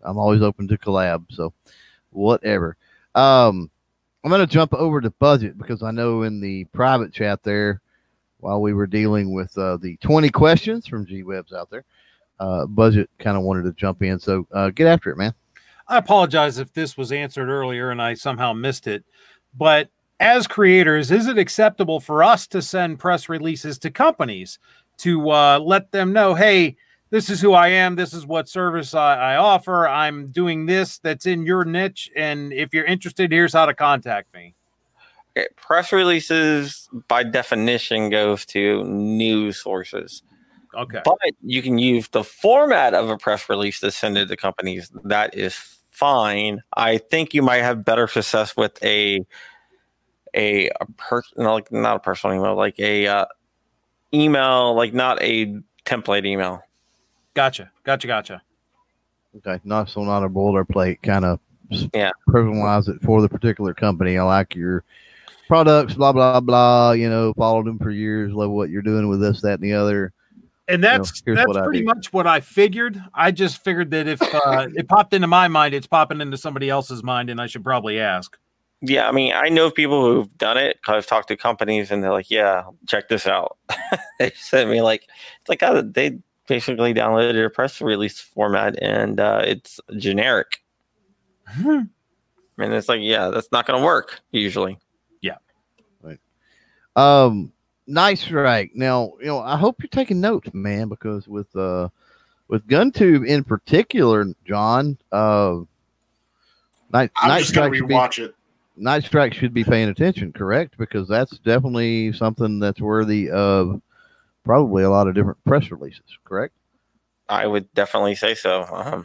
I'm always open to collab. So whatever. Um, I'm going to jump over to budget because I know in the private chat there, while we were dealing with uh, the twenty questions from G-Webs out there, uh, budget kind of wanted to jump in. So uh, get after it, man. I apologize if this was answered earlier and I somehow missed it, but as creators, is it acceptable for us to send press releases to companies to uh, let them know, hey, this is who I am. This is what service I, I offer. I'm doing this that's in your niche. And if you're interested, here's how to contact me. Okay. Press releases, by definition, goes to news sources. Okay. But you can use the format of a press release to send it to companies. That is fine. I think you might have better success with a a, a person, like not a personal email, like a uh, email, like not a template email. Gotcha. Gotcha. Gotcha. Okay. Not so not a boilerplate kind of yeah. personalize it for the particular company. I like your products, blah, blah, blah, you know, followed them for years, love what you're doing with this, that, and the other. And that's you know, that's pretty much what I figured. I just figured that if uh, it popped into my mind, it's popping into somebody else's mind, and I should probably ask. Yeah, I mean, I know people who've done it because I've talked to companies, and they're like, "Yeah, check this out." They sent me like, it's like oh, they basically downloaded a press release format, and uh, it's generic. Hmm. And it's like, yeah, that's not going to work usually. Yeah. Right. Um. Nice strike. Now, you know, I hope you're taking notes, man, because with uh, with GunTube in particular, John, uh, Night I'm Night just gonna Strike rewatch be, it. Night Strike should be paying attention, correct? Because that's definitely something that's worthy of probably a lot of different press releases, correct? I would definitely say so. Um,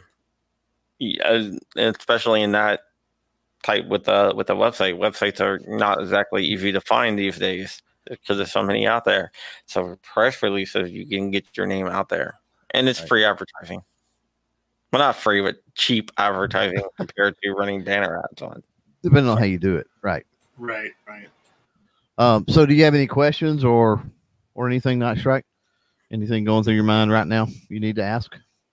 yeah, especially in that type with the with the website. Websites are not exactly easy to find these days because there's so many out there. So for press releases, you can get your name out there, and it's right. free advertising. Well, not free, but cheap advertising compared to running banner ads on. Depending on how you do it, right? Right, right. Um, so, do you have any questions or or anything, Night Strike? Anything going through your mind right now you need to ask?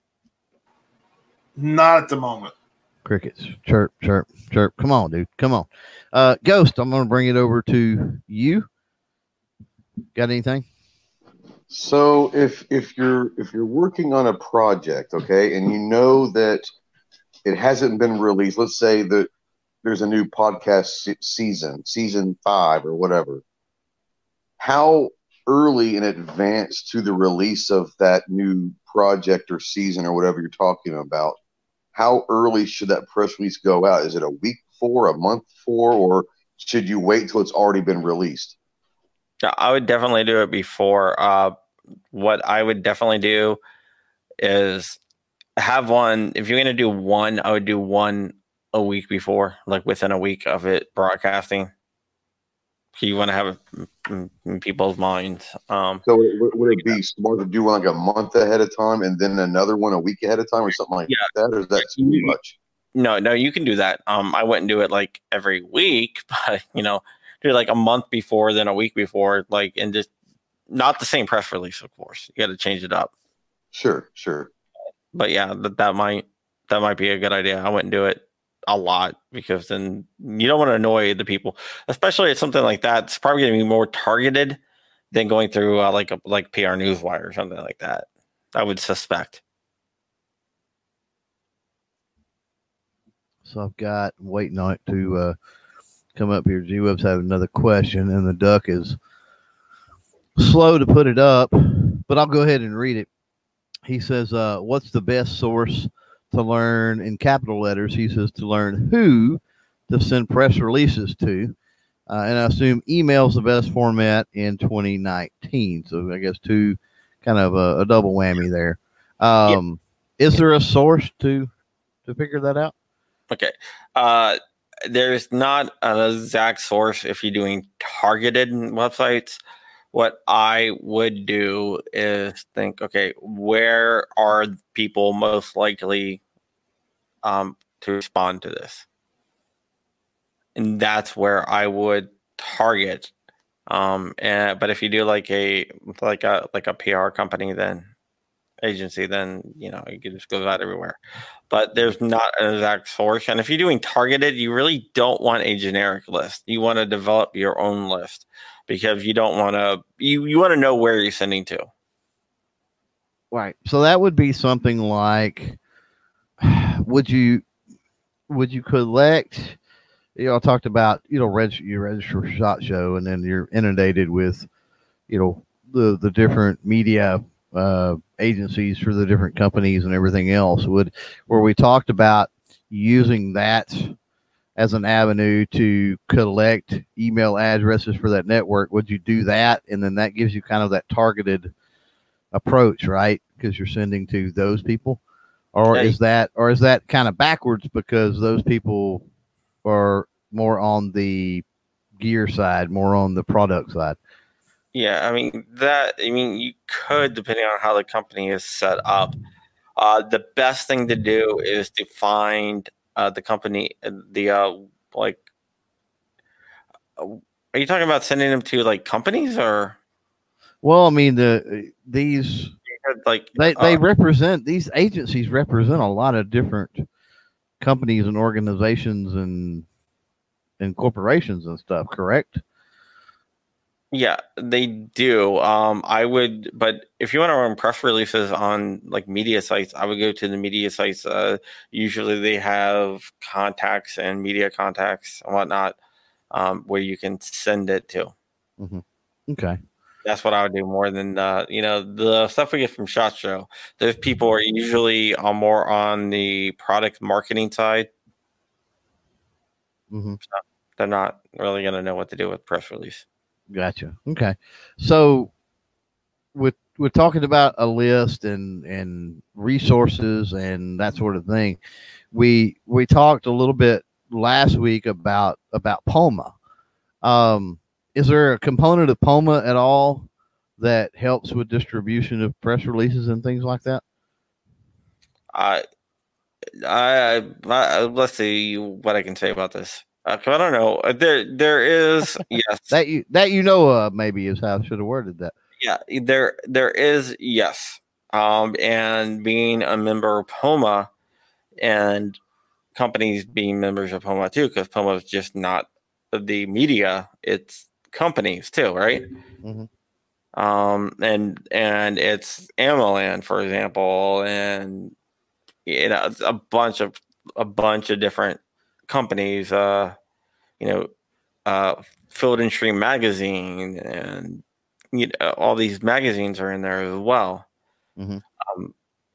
Not at the moment. Crickets, chirp, chirp, chirp. Come on, dude. Come on. Uh, Ghost, I'm going to bring it over to you. Got anything? So if if you're if you're working on a project, okay, and you know that it hasn't been released, let's say that there's a new podcast se- season, season five or whatever, how early in advance to the release of that new project or season or whatever you're talking about, how early should that press release go out? Is it a week before, a month before, or should you wait till it's already been released? I would definitely do it before. Uh, what I would definitely do is have one. If you're going to do one, I would do one a week before, like within a week of it broadcasting. So you want to have it in, in people's minds. Um, so would, would it be smart to do one like a month ahead of time and then another one a week ahead of time or something like yeah. that? Or is that too much? No, no, you can do that. Um, I wouldn't do it like every week, but you know, do like a month before, then a week before, like, and just not the same press release, of course. You got to change it up. Sure, sure. But yeah, that that might that might be a good idea. I wouldn't do it a lot because then you don't want to annoy the people, especially at something like that. It's probably going to be more targeted than going through uh, like a like P R Newswire or something like that. I would suspect. So I've got I'm waiting on it to uh, come up here. G-Web's have another question, and the duck is slow to put it up, but I'll go ahead and read it. He says, uh, what's the best source to learn, in capital letters, he says, to learn who to send press releases to. Uh, and I assume email's the best format in twenty nineteen. So I guess two, kind of a, a double whammy there. Um, yeah. Is there a source to to figure that out? Okay. Uh, there's not an exact source if you're doing targeted websites. What I would do is think, okay, where are people most likely um, to respond to this? And that's where I would target. Um, and but if you do like a like a like a P R company, then agency, then you know it just goes out everywhere. But there's not an exact source. And if you're doing targeted, you really don't want a generic list. You want to develop your own list because you don't want to. You you want to know where you're sending to. Right. So that would be something like, would you would you collect? You know, I talked about, you know, register, you register for SHOT Show, and then you're inundated with, you know, the, the different media uh, agencies for the different companies and everything else. Would, where we talked about using that as an avenue to collect email addresses for that network, would you do that? And then that gives you kind of that targeted approach, right? Because you're sending to those people. Or Hey. is that, or is that kind of backwards because those people are more on the gear side, more on the product side? Yeah, I mean that. I mean, you could, depending on how the company is set up. Uh, the best thing to do is to find uh, the company, the uh, like. Are you talking about sending them to like companies or? Well, I mean the these like they they uh, represent, these agencies represent a lot of different companies and organizations and and corporations and stuff, correct? Yeah, they do. Um, I would, but if you want to run press releases on like media sites, I would go to the media sites. Uh, usually they have contacts and media contacts and whatnot, um, where you can send it to. Mm-hmm. Okay. That's what I would do more than, uh, you know, the stuff we get from SHOT Show. Those people are usually uh, more on the product marketing side. Mm-hmm. So they're not really going to know what to do with press release. Gotcha. Okay. So with we're talking about a list and and resources and that sort of thing. We we talked a little bit last week about about Poma. Um, is there a component of Poma at all that helps with distribution of press releases and things like that? I, I, I let's see what I can say about this. Uh, I don't know. There, there is yes. that you that you know of, maybe is how I should have worded that. Yeah, there, there is yes. Um, and being a member of Poma, and companies being members of Poma too, because Poma is just not the media; it's companies too, right? Mm-hmm. Um, and and it's AmmoLand, for example, and you know a bunch of a bunch of different companies, uh, you know, uh, Field and Stream magazine, and you know, all these magazines are in there as well. Mm-hmm. Um,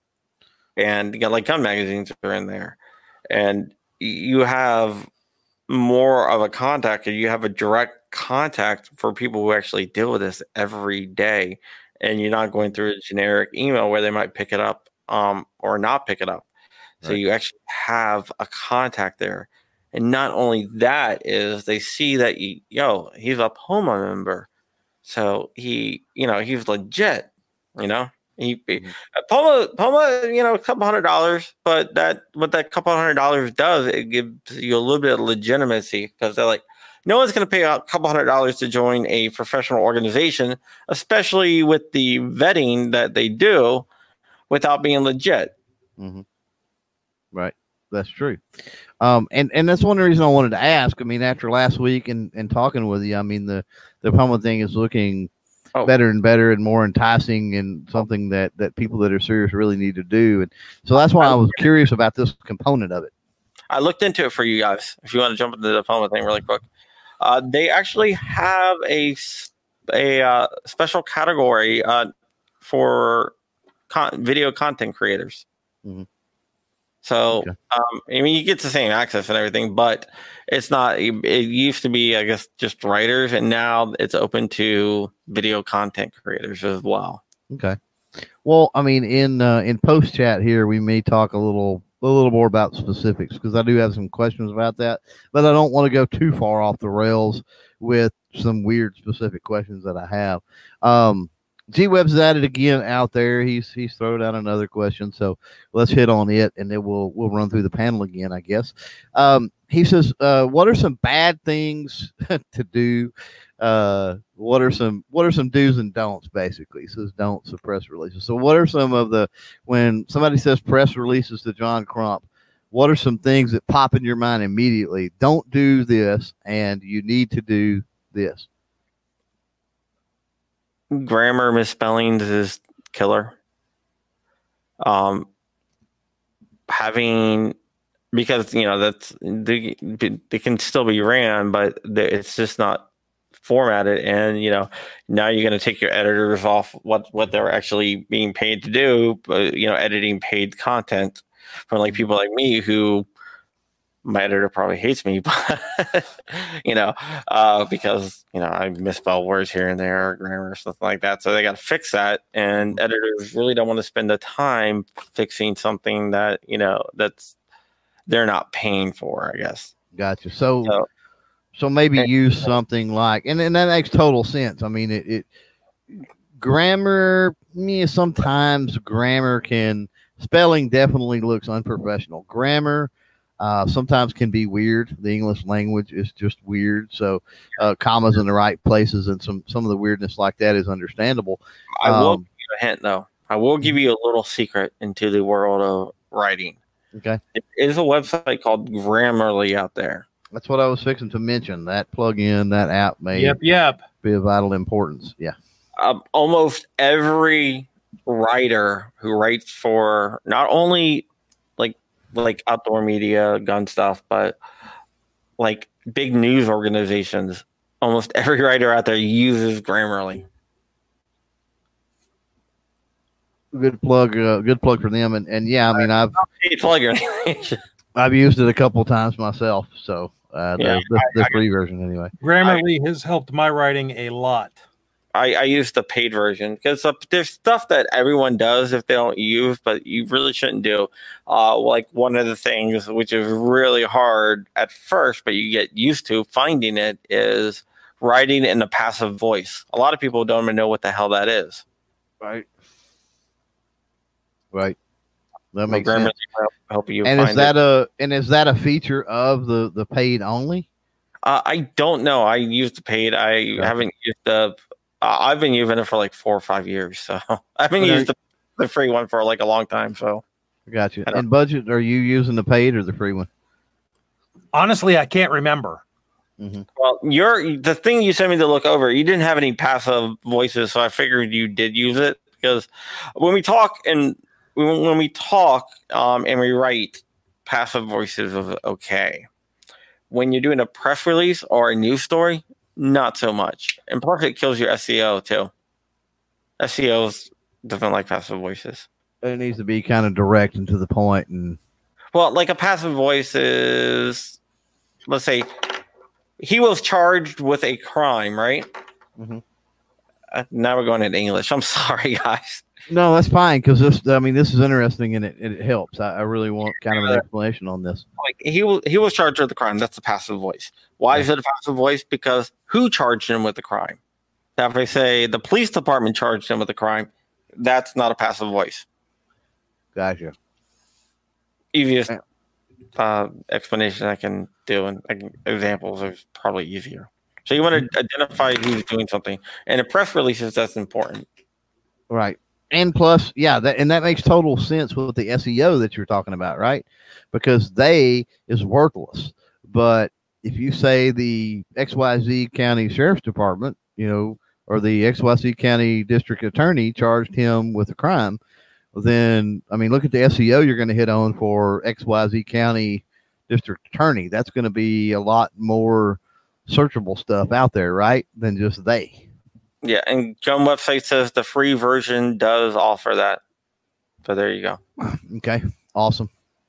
and you got like gun magazines are in there, and you have more of a contact, or you have a direct contact for people who actually deal with this every day, and you're not going through a generic email where they might pick it up um, or not pick it up. So Right. you actually have a contact there. And not only that is they see that, you, yo, he's a Poma member. So he, you know, he's legit, you know. He, Mm-hmm. Poma, Poma, you know, a couple hundred dollars, but that what that couple hundred dollars does, it gives you a little bit of legitimacy because they're like, no one's going to pay a couple hundred dollars to join a professional organization, especially with the vetting that they do, without being legit. Mm-hmm. Right. That's true. Um, and, and that's one reason I wanted to ask. I mean, after last week and, and talking with you, I mean, the, the Poma thing is looking Oh. better and better and more enticing and something that, that people that are serious really need to do. And so that's why I was curious about this component of it. I looked into it for you guys. If you want to jump into the Poma thing really quick, uh, they actually have a, a uh, special category uh, for con- video content creators. Mm-hmm. So, Okay. um, I mean, you get the same access and everything, but it's not, it, it used to be, I guess, just writers, and now it's open to video content creators as well. Okay. Well, I mean, in, uh, in post chat here, we may talk a little, a little more about specifics because I do have some questions about that, but I don't want to go too far off the rails with some weird specific questions that I have. Um, G-Web's at it again out there. He's he's thrown out another question, so let's hit on it, and then we'll we'll run through the panel again, I guess. Um, he says, uh, what are some bad things to do? Uh, what are some what are some do's and don'ts? Basically, he says don'ts of press releases. So, what are some of the when somebody says press releases to John Crump? What are some things that pop in your mind immediately? Don't do this, and you need to do this. Grammar misspellings is killer. Um, having because you know that's they, they can still be ran, but it's just not formatted, and you know now you're going to take your editors off what what they're actually being paid to do, but you know editing paid content from like people like me who my editor probably hates me, but you know uh, because you know I misspell words here and there, grammar, stuff like that. So they got to fix that, and editors really don't want to spend the time fixing something that you know that's they're not paying for, I guess. Gotcha. So. so So maybe use something like, and, and that makes total sense. I mean, it, it grammar, yeah, sometimes grammar can, spelling definitely looks unprofessional. Grammar uh, sometimes can be weird. The English language is just weird. So uh, commas in the right places and some, some of the weirdness like that is understandable. I will um, give you a hint, though. I will give you a little secret into the world of writing. Okay. There is a website called Grammarly out there. That's what I was fixing to mention. That plugin, that app may Yep, yep. be of vital importance. Yeah. Um, almost every writer who writes for not only like like outdoor media, gun stuff, but like big news organizations, almost every writer out there uses Grammarly. Good plug. Uh, good plug for them. And and yeah, I mean, I've plug I've used it a couple of times myself. So. Uh, the, yeah, the, the I, free I, version anyway. Grammarly I, has helped my writing a lot. I, I use the paid version because uh, there's stuff that everyone does if they don't use, but you really shouldn't do. Uh, like one of the things which is really hard at first, but you get used to finding it is writing in a passive voice. A lot of people don't even know what the hell that is. Right. Right. That makes well, sense. Help you and find is that it. a and is that a feature of the the paid only? Uh, I don't know. I used the paid. I okay. haven't used the. Uh, I've been using it for like four or five years, so I haven't okay. used the, the free one for like a long time. So, got you. And budget, are you using the paid or the free one? Honestly, I can't remember. Mm-hmm. Well, you're the thing you sent me to look over. You didn't have any passive voices, so I figured you did use it because when we talk and. When we talk um, and we write, passive voices is okay. When you're doing a press release or a news story, not so much. And plus, it kills your S E O too. S E Os doesn't like passive voices. It needs to be kind of direct and to the point. And well, like a passive voice is, let's say, he was charged with a crime, right? Mm-hmm. Uh, now we're going into English. I'm sorry, guys. No, that's fine because this. I mean, this is interesting and it, it helps. I, I really want kind of an explanation on this. Like he was, he was charged with the crime. That's a passive voice. Why yeah. is it a passive voice? Because who charged him with the crime? Now, if I say the police department charged him with the crime, that's not a passive voice. Gotcha. Easiest uh, explanation I can do, and I can, examples are probably easier. So you want to identify who's doing something, and in press releases, that's important. Right. And plus, yeah, that and that makes total sense with the S E O that you're talking about, right? Because they is worthless. But if you say the X Y Z County Sheriff's Department, you know, or the X Y Z County District Attorney charged him with a crime, then, I mean, look at the S E O you're going to hit on for X Y Z County District Attorney. That's going to be a lot more searchable stuff out there, right, than just they. Yeah, and Gun website says the free version does offer that. So there you go. Okay, awesome.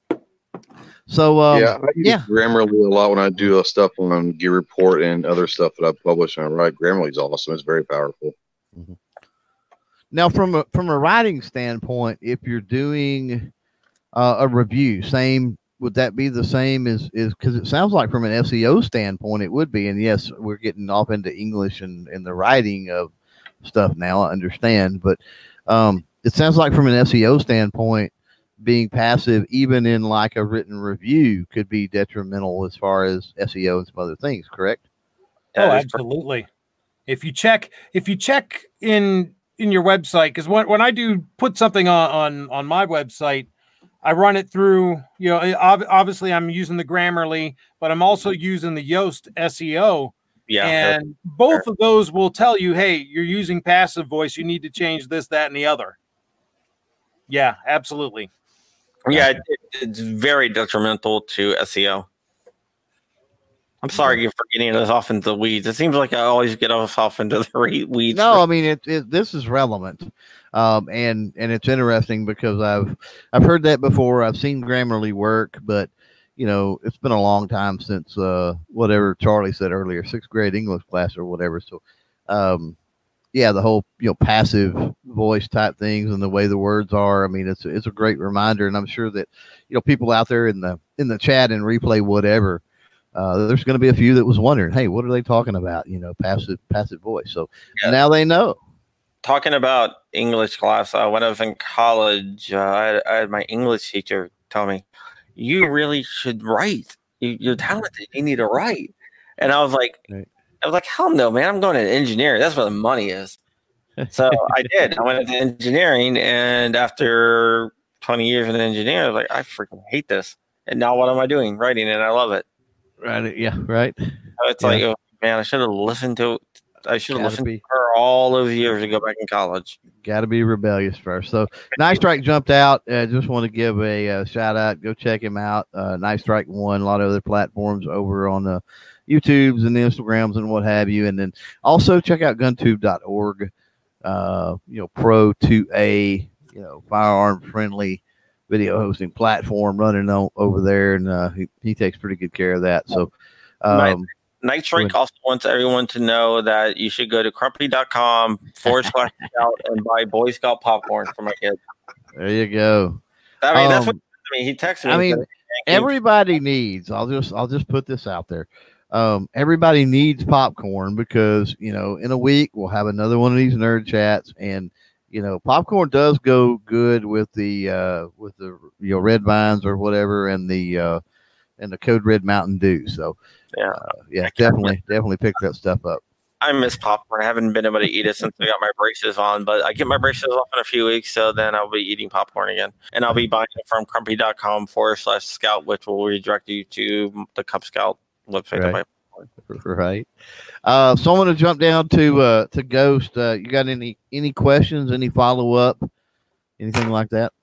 So um, yeah, I use yeah, Grammarly a lot when I do uh, stuff on Gear Report and other stuff that I publish and I write. Grammarly's awesome. It's very powerful. Mm-hmm. Now, from a from a writing standpoint, if you're doing uh, a review, same would that be the same as is because it sounds like from an S E O standpoint it would be. And yes, we're getting off into English and, and the writing of stuff now. I understand, but um, it sounds like from an S E O standpoint being passive, even in like a written review, could be detrimental as far as S E O and some other things. Correct? Oh, absolutely. If you check, if you check in in your website, because when when I do put something on on on my website, I run it through. You know, ob- obviously I'm using the Grammarly, but I'm also using the Yoast S E O. Yeah, and both of those will tell you, hey, you're using passive voice. You need to change this, that, and the other. Yeah, absolutely. Yeah, it, it's very detrimental to S E O. I'm sorry for getting us off into the weeds. It seems like I always get us off into the weeds. No, I mean it, it. This is relevant, um, and and it's interesting because I've I've heard that before. I've seen Grammarly work, but you know it's been a long time since uh, whatever Charlie said earlier, sixth grade English class or whatever. So, um, yeah, the whole you know passive voice type things and the way the words are. I mean, it's it's a great reminder, and I'm sure that you know people out there in the in the chat and replay whatever. Uh, there's going to be a few that was wondering, hey, what are they talking about? You know, passive passive voice. So yeah. Now they know. Talking about English class, uh, when I was in college, uh, I, had, I had my English teacher tell me, "You really should write. You, you're talented. You need to write." And I was like, right. I was like, "Hell no, man! I'm going to engineering. That's where the money is." So I did. I went into engineering, and after twenty years in engineering, I was like, "I freaking hate this." And now what am I doing? Writing, and I love it. Right. Yeah. Right. So it's yeah. like, oh, man, I should have listened to. I should have listened be. to her all those years ago back in college. Got to be rebellious first. So Nice Strike jumped out. I uh, just want to give a uh, shout out. Go check him out. Uh, Nice Strike one. A lot of other platforms over on the YouTubes and the Instagrams and what have you. And then also check out gun tube dot org. Uh, you know, Pro two A. You know, firearm friendly video hosting platform running on, over there, and uh, he, he takes pretty good care of that. So, um, Night Strike also wants everyone to know that you should go to crumpy dot com forward slash scout and buy Boy Scout popcorn for my kids. There you go. I mean, um, that's what I mean. He texted me. I mean, everybody needs. I'll just I'll just put this out there. Um, everybody needs popcorn because you know in a week we'll have another one of these nerd chats and. You know, popcorn does go good with the uh, with the you know red vines or whatever, and the uh, and the Code Red Mountain Dew. So, yeah, uh, yeah, definitely, definitely pick that stuff up. I miss popcorn. I haven't been able to eat it since I got my braces on, but I get my braces off in a few weeks, so then I'll be eating popcorn again, and I'll be buying it from crumpy dot com forward slash scout, which will redirect you to the Cub Scout website. Right. Right. Uh, so I'm going to jump down to uh, to Ghost. Uh, you got any any questions? Any follow up? Anything like that?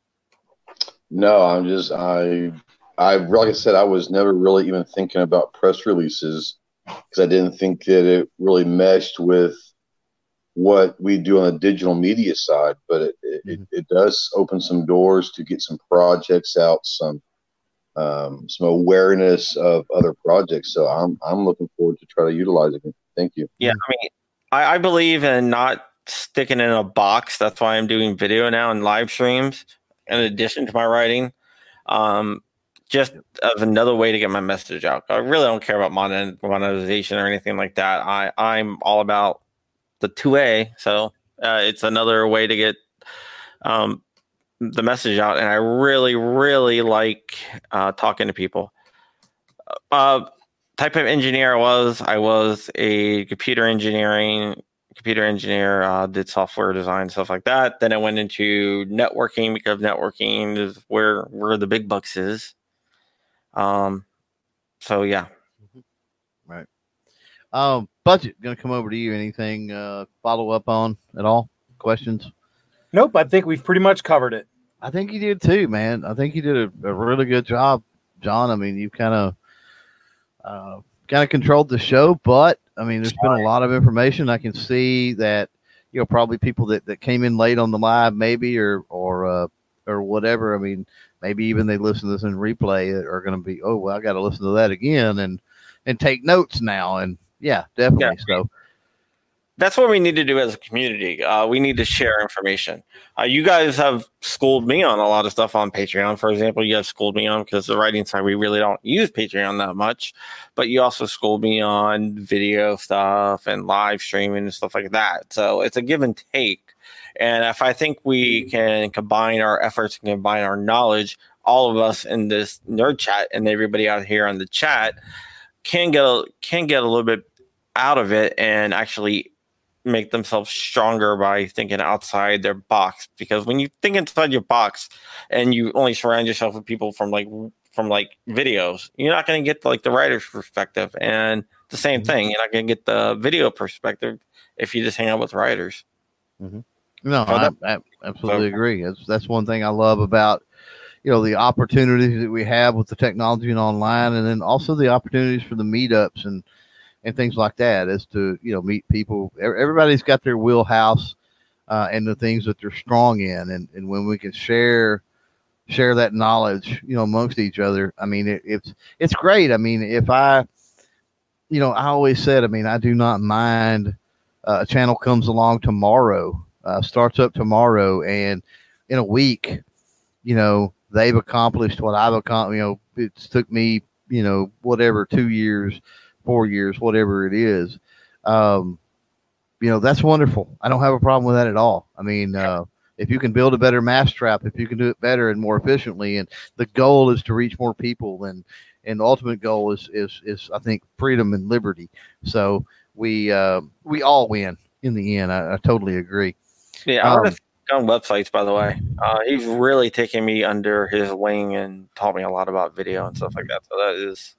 No, I'm just I I like I said I was never really even thinking about press releases because I didn't think that it really meshed with what we do on the digital media side. But it it, mm-hmm. it, it does open some doors to get some projects out, some. Um, some awareness of other projects. So I'm I'm looking forward to try to utilize it. Thank you. Yeah, I mean, I, I believe in not sticking in a box. That's why I'm doing video now and live streams in addition to my writing. Um, just as another way to get my message out. I really don't care about monetization or anything like that. I, I'm all about the two A. So uh, it's another way to get um, the message out, and I really, really like uh, talking to people. Uh, type of engineer I was, I was a computer engineering, computer engineer, uh, did software design, stuff like that. Then I went into networking because networking is where, where the big bucks is. Um, so yeah. Right. Um, Budget, going to come over to you. Anything uh, follow up on at all? Questions? Nope, I think we've pretty much covered it. I think you did too, man. I think you did a, a really good job, John. I mean, you kind of uh, kind of controlled the show, but I mean, there's been a lot of information. I can see that, you know, probably people that, that came in late on the live, maybe, or or uh, or whatever. I mean, maybe even they listen to this in replay are going to be, oh, well, I got to listen to that again and and take notes now. And yeah, definitely. Yeah. So. That's what we need to do as a community. Uh, we need to share information. Uh, you guys have schooled me on a lot of stuff on Patreon. For example, you have schooled me on because the writing side, we really don't use Patreon that much. But you also schooled me on video stuff and live streaming and stuff like that. So it's a give and take. And if I think we can combine our efforts and combine our knowledge, all of us in this nerd chat and everybody out here on the chat can get a, can get a little bit out of it and actually make themselves stronger by thinking outside their box. Because when you think inside your box and you only surround yourself with people from like from like videos, you're not going to get like the writer's perspective. And the same mm-hmm. thing, you're not going to get the video perspective if you just hang out with writers. Mm-hmm. No, I, I absolutely so, agree. That's that's one thing I love about, you know, the opportunities that we have with the technology and online, and then also the opportunities for the meetups and, and things like that, is to, you know, meet people. Everybody's got their wheelhouse uh, and the things that they're strong in. And, and when we can share, share that knowledge, you know, amongst each other, I mean, it, it's, it's great. I mean, if I, you know, I always said, I mean, I do not mind uh, a channel comes along tomorrow, uh, starts up tomorrow, and in a week, you know, they've accomplished what I've accomplished. You know, it took me, you know, whatever, two years, four years, whatever it is. Um, you know, that's wonderful. I don't have a problem with that at all. I mean, uh, if you can build a better mousetrap, if you can do it better and more efficiently, and the goal is to reach more people, and, and the ultimate goal is, is, is, I think, freedom and liberty. So we, uh, we all win in the end. I, I totally agree. Yeah. I um, on websites, by the way. Uh, he's really taken me under his wing and taught me a lot about video and stuff like that. So that is,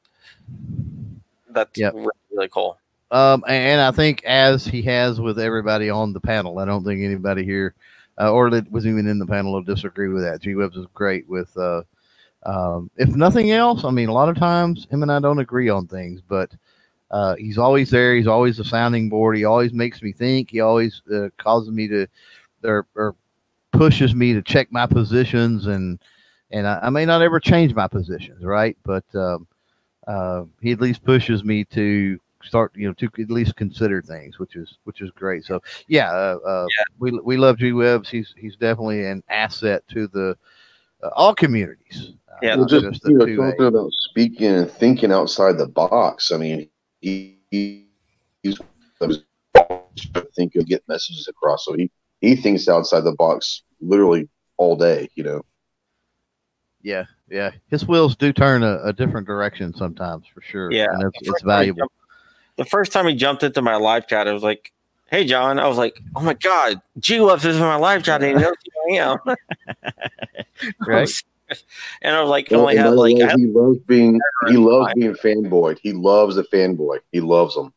that's yep. really, really cool. Um, and I think, as he has with everybody on the panel, I don't think anybody here uh, or that was even in the panel will disagree with that. G-Webs is great with, uh, um, if nothing else, I mean, a lot of times him and I don't agree on things, but uh, he's always there. He's always a sounding board. He always makes me think. He always uh, causes me to, or, or pushes me to check my positions, and and I, I may not ever change my positions, right? But um, uh, he at least pushes me to start, you know, to at least consider things, which is which is great. So yeah, uh, uh, yeah. we we love G-Webs. He's he's definitely an asset to the uh, all communities. Yeah, well, just, just you know, talking about speaking and thinking outside the box. I mean, he, he he's think of get messages across. So he. He thinks outside the box literally all day, you know. Yeah, yeah. His wheels do turn a, a different direction sometimes, for sure. Yeah, and it's, it's valuable. Jumped, the first time he jumped into my live chat, I was like, "Hey, John." I was like, "Oh my God, G-Webs is in my live chat, and he knows who I am." Right. And I was like, well, only have like way, he loves being he loves being fanboy. He loves a fanboy. He loves them.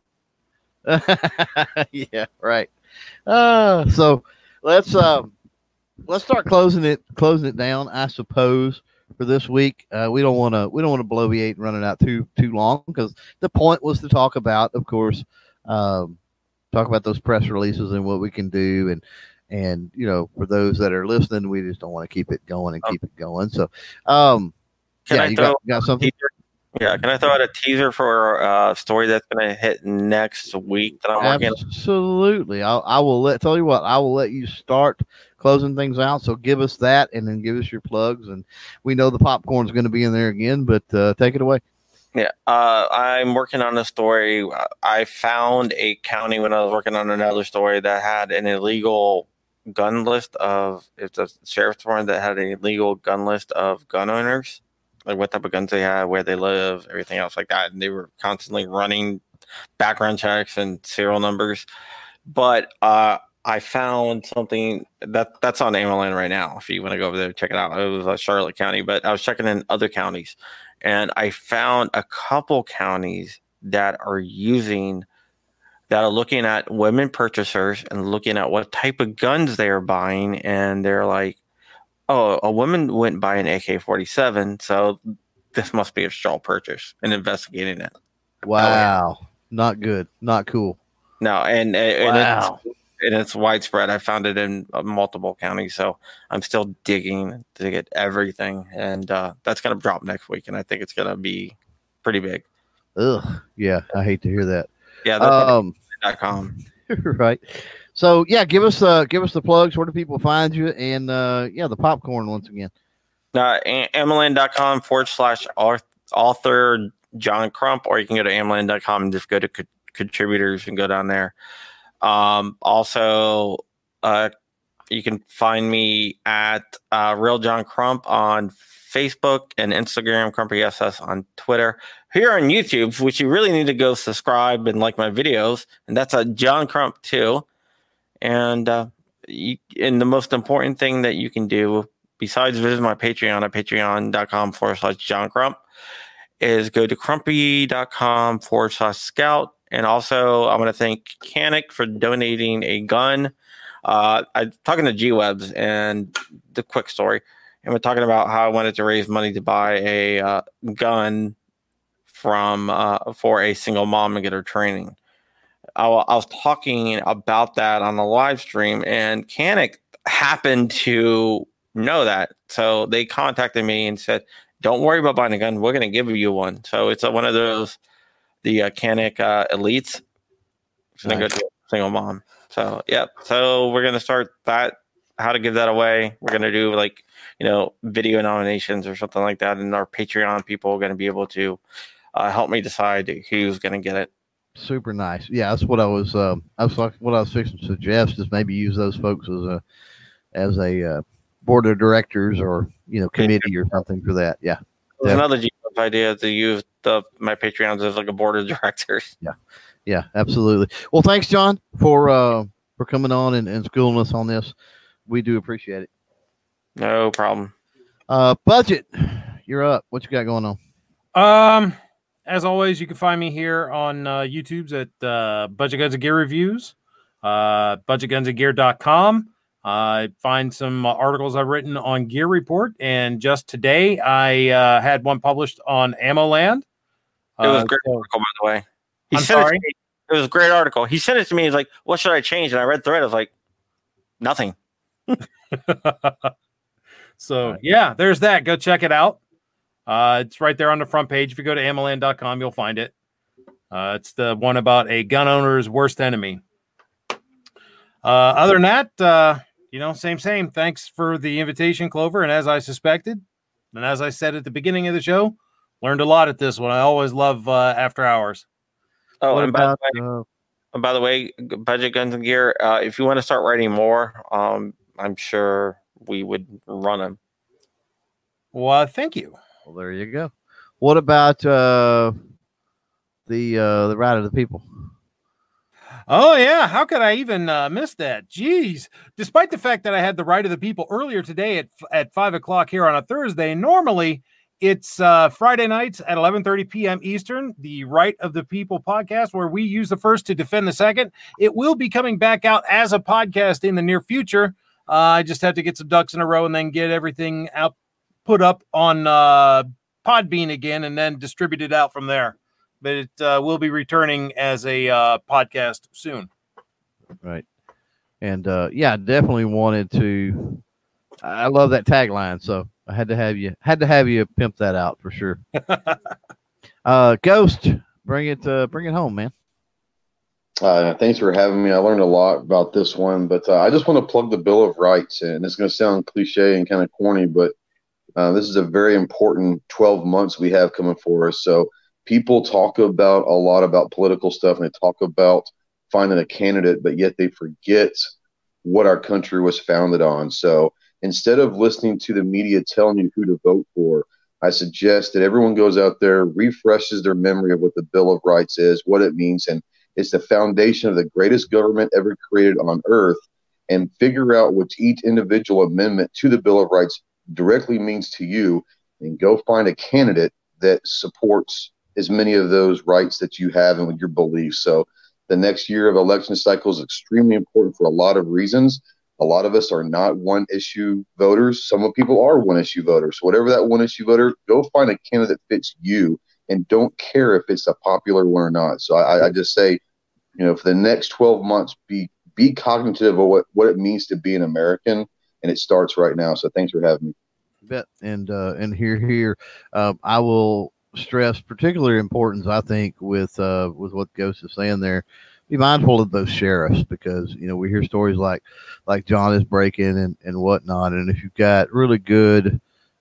Yeah, right. Uh, so let's um let's start closing it closing it down, I suppose, for this week. Uh, we don't want to we don't want to bloviate and run it out too too long, because the point was to talk about, of course, um, talk about those press releases and what we can do, and and you know, for those that are listening, we just don't want to keep it going and keep it going. So, um, can yeah, I you throw got, got something? Yeah, can I throw out a teaser for a story that's going to hit next week that I'm working on? Absolutely. I'll, I will let, tell you what, I will let you start closing things out. So give us that, and then give us your plugs. And we know the popcorn is going to be in there again, but uh, take it away. Yeah, uh, I'm working on a story. I found a county when I was working on another story that had an illegal gun list of, it's a sheriff's department that had an illegal gun list of gun owners. Like what type of guns they have, where they live, everything else like that. And they were constantly running background checks and serial numbers. But uh, I found something that that's on AmmoLand right now. If you want to go over there and check it out, it was uh, Charlotte County, but I was checking in other counties, and I found a couple counties that are using, that are looking at women purchasers and looking at what type of guns they are buying, and they're like, oh, a woman went and buy an A K forty-seven, so this must be a straw purchase, and investigating it. Wow. Oh, yeah. Not good. Not cool. No, and, and, wow. it's, and it's widespread. I found it in uh, multiple counties, so I'm still digging to get everything, and uh, that's going to drop next week, and I think it's going to be pretty big. Ugh. Yeah, I hate to hear that. Yeah, that's um, dot com. Right. So yeah, give us uh give us the plugs. Where do people find you? And uh yeah, the popcorn once again. Uh, AmmoLand.com forward slash author John Crump, or you can go to AmmoLand dot com and just go to co- contributors and go down there. Um, also, uh, you can find me at uh, Real John Crump on Facebook and Instagram, Crumpy S S on Twitter. Here on YouTube, which you really need to go subscribe and like my videos, and that's a John Crump too. And uh, you, and the most important thing that you can do, besides visit my Patreon at patreon.com forward slash John Crump, is go to crumpy.com forward slash scout. And also, I want to thank Canic for donating a gun. Uh, I'm talking to G-Webs, and the quick story. And we're talking about how I wanted to raise money to buy a uh, gun from uh, for a single mom and get her training. I, I was talking about that on the live stream, and Canic happened to know that. So they contacted me and said, don't worry about buying a gun. We're going to give you one. So it's a, one of those, the uh, Canic uh, Elites. It's going to go to a single mom. So, yep. So we're going to start that, how to give that away. We're going to do like, you know, video nominations or something like that. And our Patreon people are going to be able to uh, help me decide who's going to get it. Super nice. Yeah, that's what I was. Um, I was like, what I was fixing to suggest is maybe use those folks as a as a uh, board of directors or you know committee or something for that. Yeah, there's another G M idea to use the my Patreons as like a board of directors. Yeah, yeah, absolutely. Well, thanks, John, for uh, for coming on and, and schooling us on this. We do appreciate it. No problem. Uh, budget, you're up. What you got going on? Um. As always, you can find me here on uh, YouTube's at uh, Budget Guns and Gear Reviews, uh, budget guns and gear dot com. I uh, find some uh, articles I've written on Gear Report, and just today I uh, had one published on AmmoLand. Uh, it was a great so, article, by the way. He I'm sent sorry? It, to me. It was a great article. He sent it to me. He's like, what should I change? And I read through it. I was like, nothing. So, yeah, there's that. Go check it out. Uh, it's right there on the front page. If you go to ammo land dot com, you'll find it. Uh, it's the one about a gun owner's worst enemy. Uh, other than that, uh, you know, same, same. Thanks for the invitation, Clover. And as I suspected, and as I said at the beginning of the show, learned a lot at this one. I always love uh, after hours. Oh, What and by, about, the way, uh, and by the way, Budget Guns and Gear, uh, if you want to start writing more, um, I'm sure we would run them. Well, thank you. Well, there you go. What about uh, the uh, the right of the people? Oh, yeah. How could I even uh, miss that? Jeez. Despite the fact that I had the right of the people earlier today at at five o'clock here on a Thursday, normally it's uh, Friday nights at eleven thirty p.m. Eastern, the Right of the People podcast, where we use the first to defend the second. It will be coming back out as a podcast in the near future. Uh, I just have to get some ducks in a row and then get everything out, put up on uh, Podbean again, and then distribute it out from there. But it uh, will be returning as a uh, podcast soon. Right. And uh, yeah, I definitely wanted to. I love that tagline, so I had to have you had to have you pimp that out for sure. uh, Ghost, bring it uh, bring it home, man. Uh, thanks for having me. I learned a lot about this one, but uh, I just want to plug the Bill of Rights, and it's going to sound cliche and kind of corny, but uh, this is a very important twelve months we have coming for us. So people talk about a lot about political stuff, and they talk about finding a candidate, but yet they forget what our country was founded on. So instead of listening to the media telling you who to vote for, I suggest that everyone goes out there, refreshes their memory of what the Bill of Rights is, what it means, and it's the foundation of the greatest government ever created on earth, and figure out what each individual amendment to the Bill of Rights directly means to you, and go find a candidate that supports as many of those rights that you have and with your beliefs. So the next year of election cycle is extremely important for a lot of reasons. A lot of us are not one issue voters. Some people are one issue voters. So whatever that one issue voter, go find a candidate that fits you, and don't care if it's a popular one or not. So I, I just say, you know, for the next twelve months, be be cognitive of what, what it means to be an American, and it starts right now. So thanks for having me. Bet. And uh, and here here, uh, I will stress particular importance, I think, with uh, with what Ghost is saying there. Be mindful of those sheriffs, because you know we hear stories like like John is breaking and and whatnot, and if you've got really good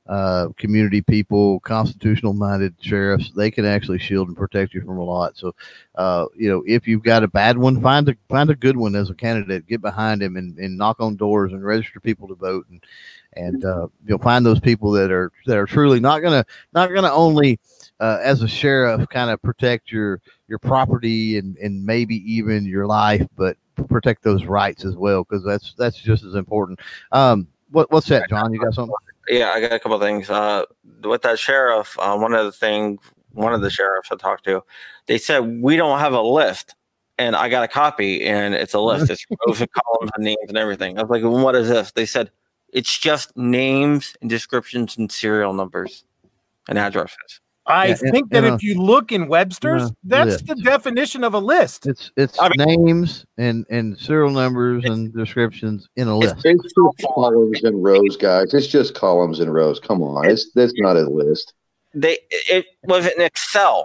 uh, community people, constitutional minded sheriffs, they can actually shield and protect you from a lot. So, uh, you know, if you've got a bad one, find a, find a good one as a candidate, get behind him and, and knock on doors and register people to vote. And, and, uh, you'll find those people that are, that are truly not going to, not going to only, uh, as a sheriff kind of protect your, your property and, and maybe even your life, but protect those rights as well. Cause that's, that's just as important. Um, what, what's that, John? You got something? Yeah, I got a couple of things. Uh, with that sheriff, uh, one of the things, one of the sheriffs I talked to, they said, we don't have a list. And I got a copy, and it's a list. It's rows and columns and names and everything. I was like, well, what is this? They said, it's just names and descriptions and serial numbers and addresses. I yeah, think in, that in if a, you look in Webster's, that's list. The definition of a list. It's it's I mean, names and, and serial numbers and descriptions in a list. It's just columns and rows, guys. It's just columns and rows. Come on, it's that's not a list. They it was in Excel.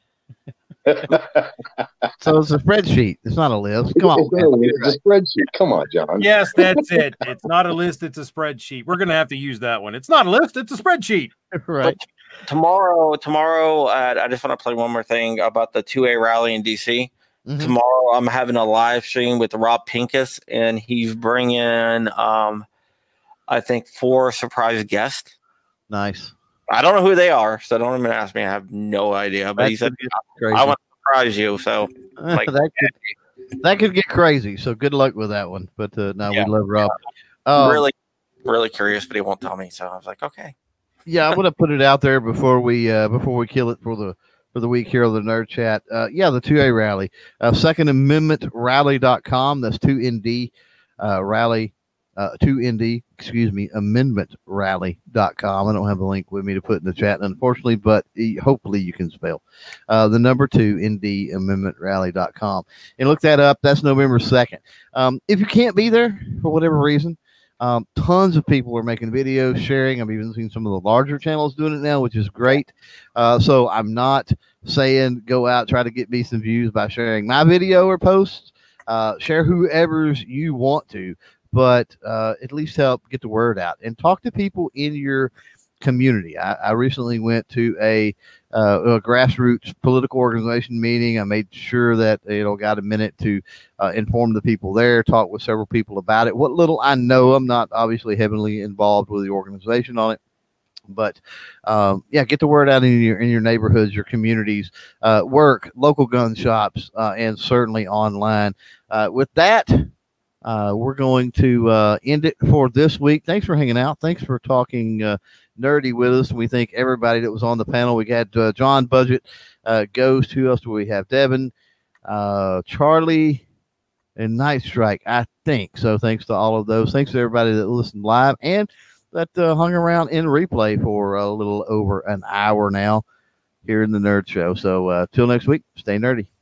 So it's a spreadsheet. It's not a list. Come on, it's, a, it's a spreadsheet. Come on, John. Yes, that's it. It's not a list. It's a spreadsheet. We're gonna have to use that one. It's not a list. It's a spreadsheet. Right. But tomorrow, tomorrow, uh, I just want to play one more thing about the two A rally in D C. Mm-hmm. Tomorrow, I'm having a live stream with Rob Pincus, and he's bringing, um, I think, four surprise guests. Nice. I don't know who they are, so don't even ask me. I have no idea. But that he said, I want to surprise you. So, like, that, could, that could get crazy. So, good luck with that one. But uh, no, yeah. we love Rob. I'm um, really, really curious, but he won't tell me. So, I was like, okay. Yeah, I'm gonna put it out there before we uh, before we kill it for the for the week here on the Nerd Chat. Uh, yeah, the two A rally, uh, Second Amendment Rally dot com. That's two N D uh, rally, uh, two N D. Excuse me, Amendment Rally dot com. I don't have the link with me to put in the chat, unfortunately, but hopefully you can spell uh, the number two N D Amendment Rally dot com and look that up. That's November second. Um, if you can't be there for whatever reason. Um, tons of people are making videos, sharing. I've even seen some of the larger channels doing it now, which is great. Uh, so I'm not saying go out, try to get me some views by sharing my video or posts. Uh, share whoever's you want to, but uh, at least help get the word out and talk to people in your community. I, I recently went to a, uh, a grassroots political organization meeting. I made sure that, you know, got a minute to uh, inform the people there, talk with several people about it. What little I know, I'm not obviously heavily involved with the organization on it, but um, yeah, get the word out in your, in your neighborhoods, your communities, uh, work, local gun shops, uh, and certainly online. Uh, with that, uh, we're going to uh, end it for this week. Thanks for hanging out. Thanks for talking uh, nerdy with us. We thank everybody that was on the panel. We got uh, John Budget, uh, Ghost. Who else do we have? Devin, uh, Charlie, and Night Strike, I think. So thanks to all of those. Thanks to everybody that listened live and that uh, hung around in replay for a little over an hour now here in the Nerd Show. So uh, till next week, stay nerdy.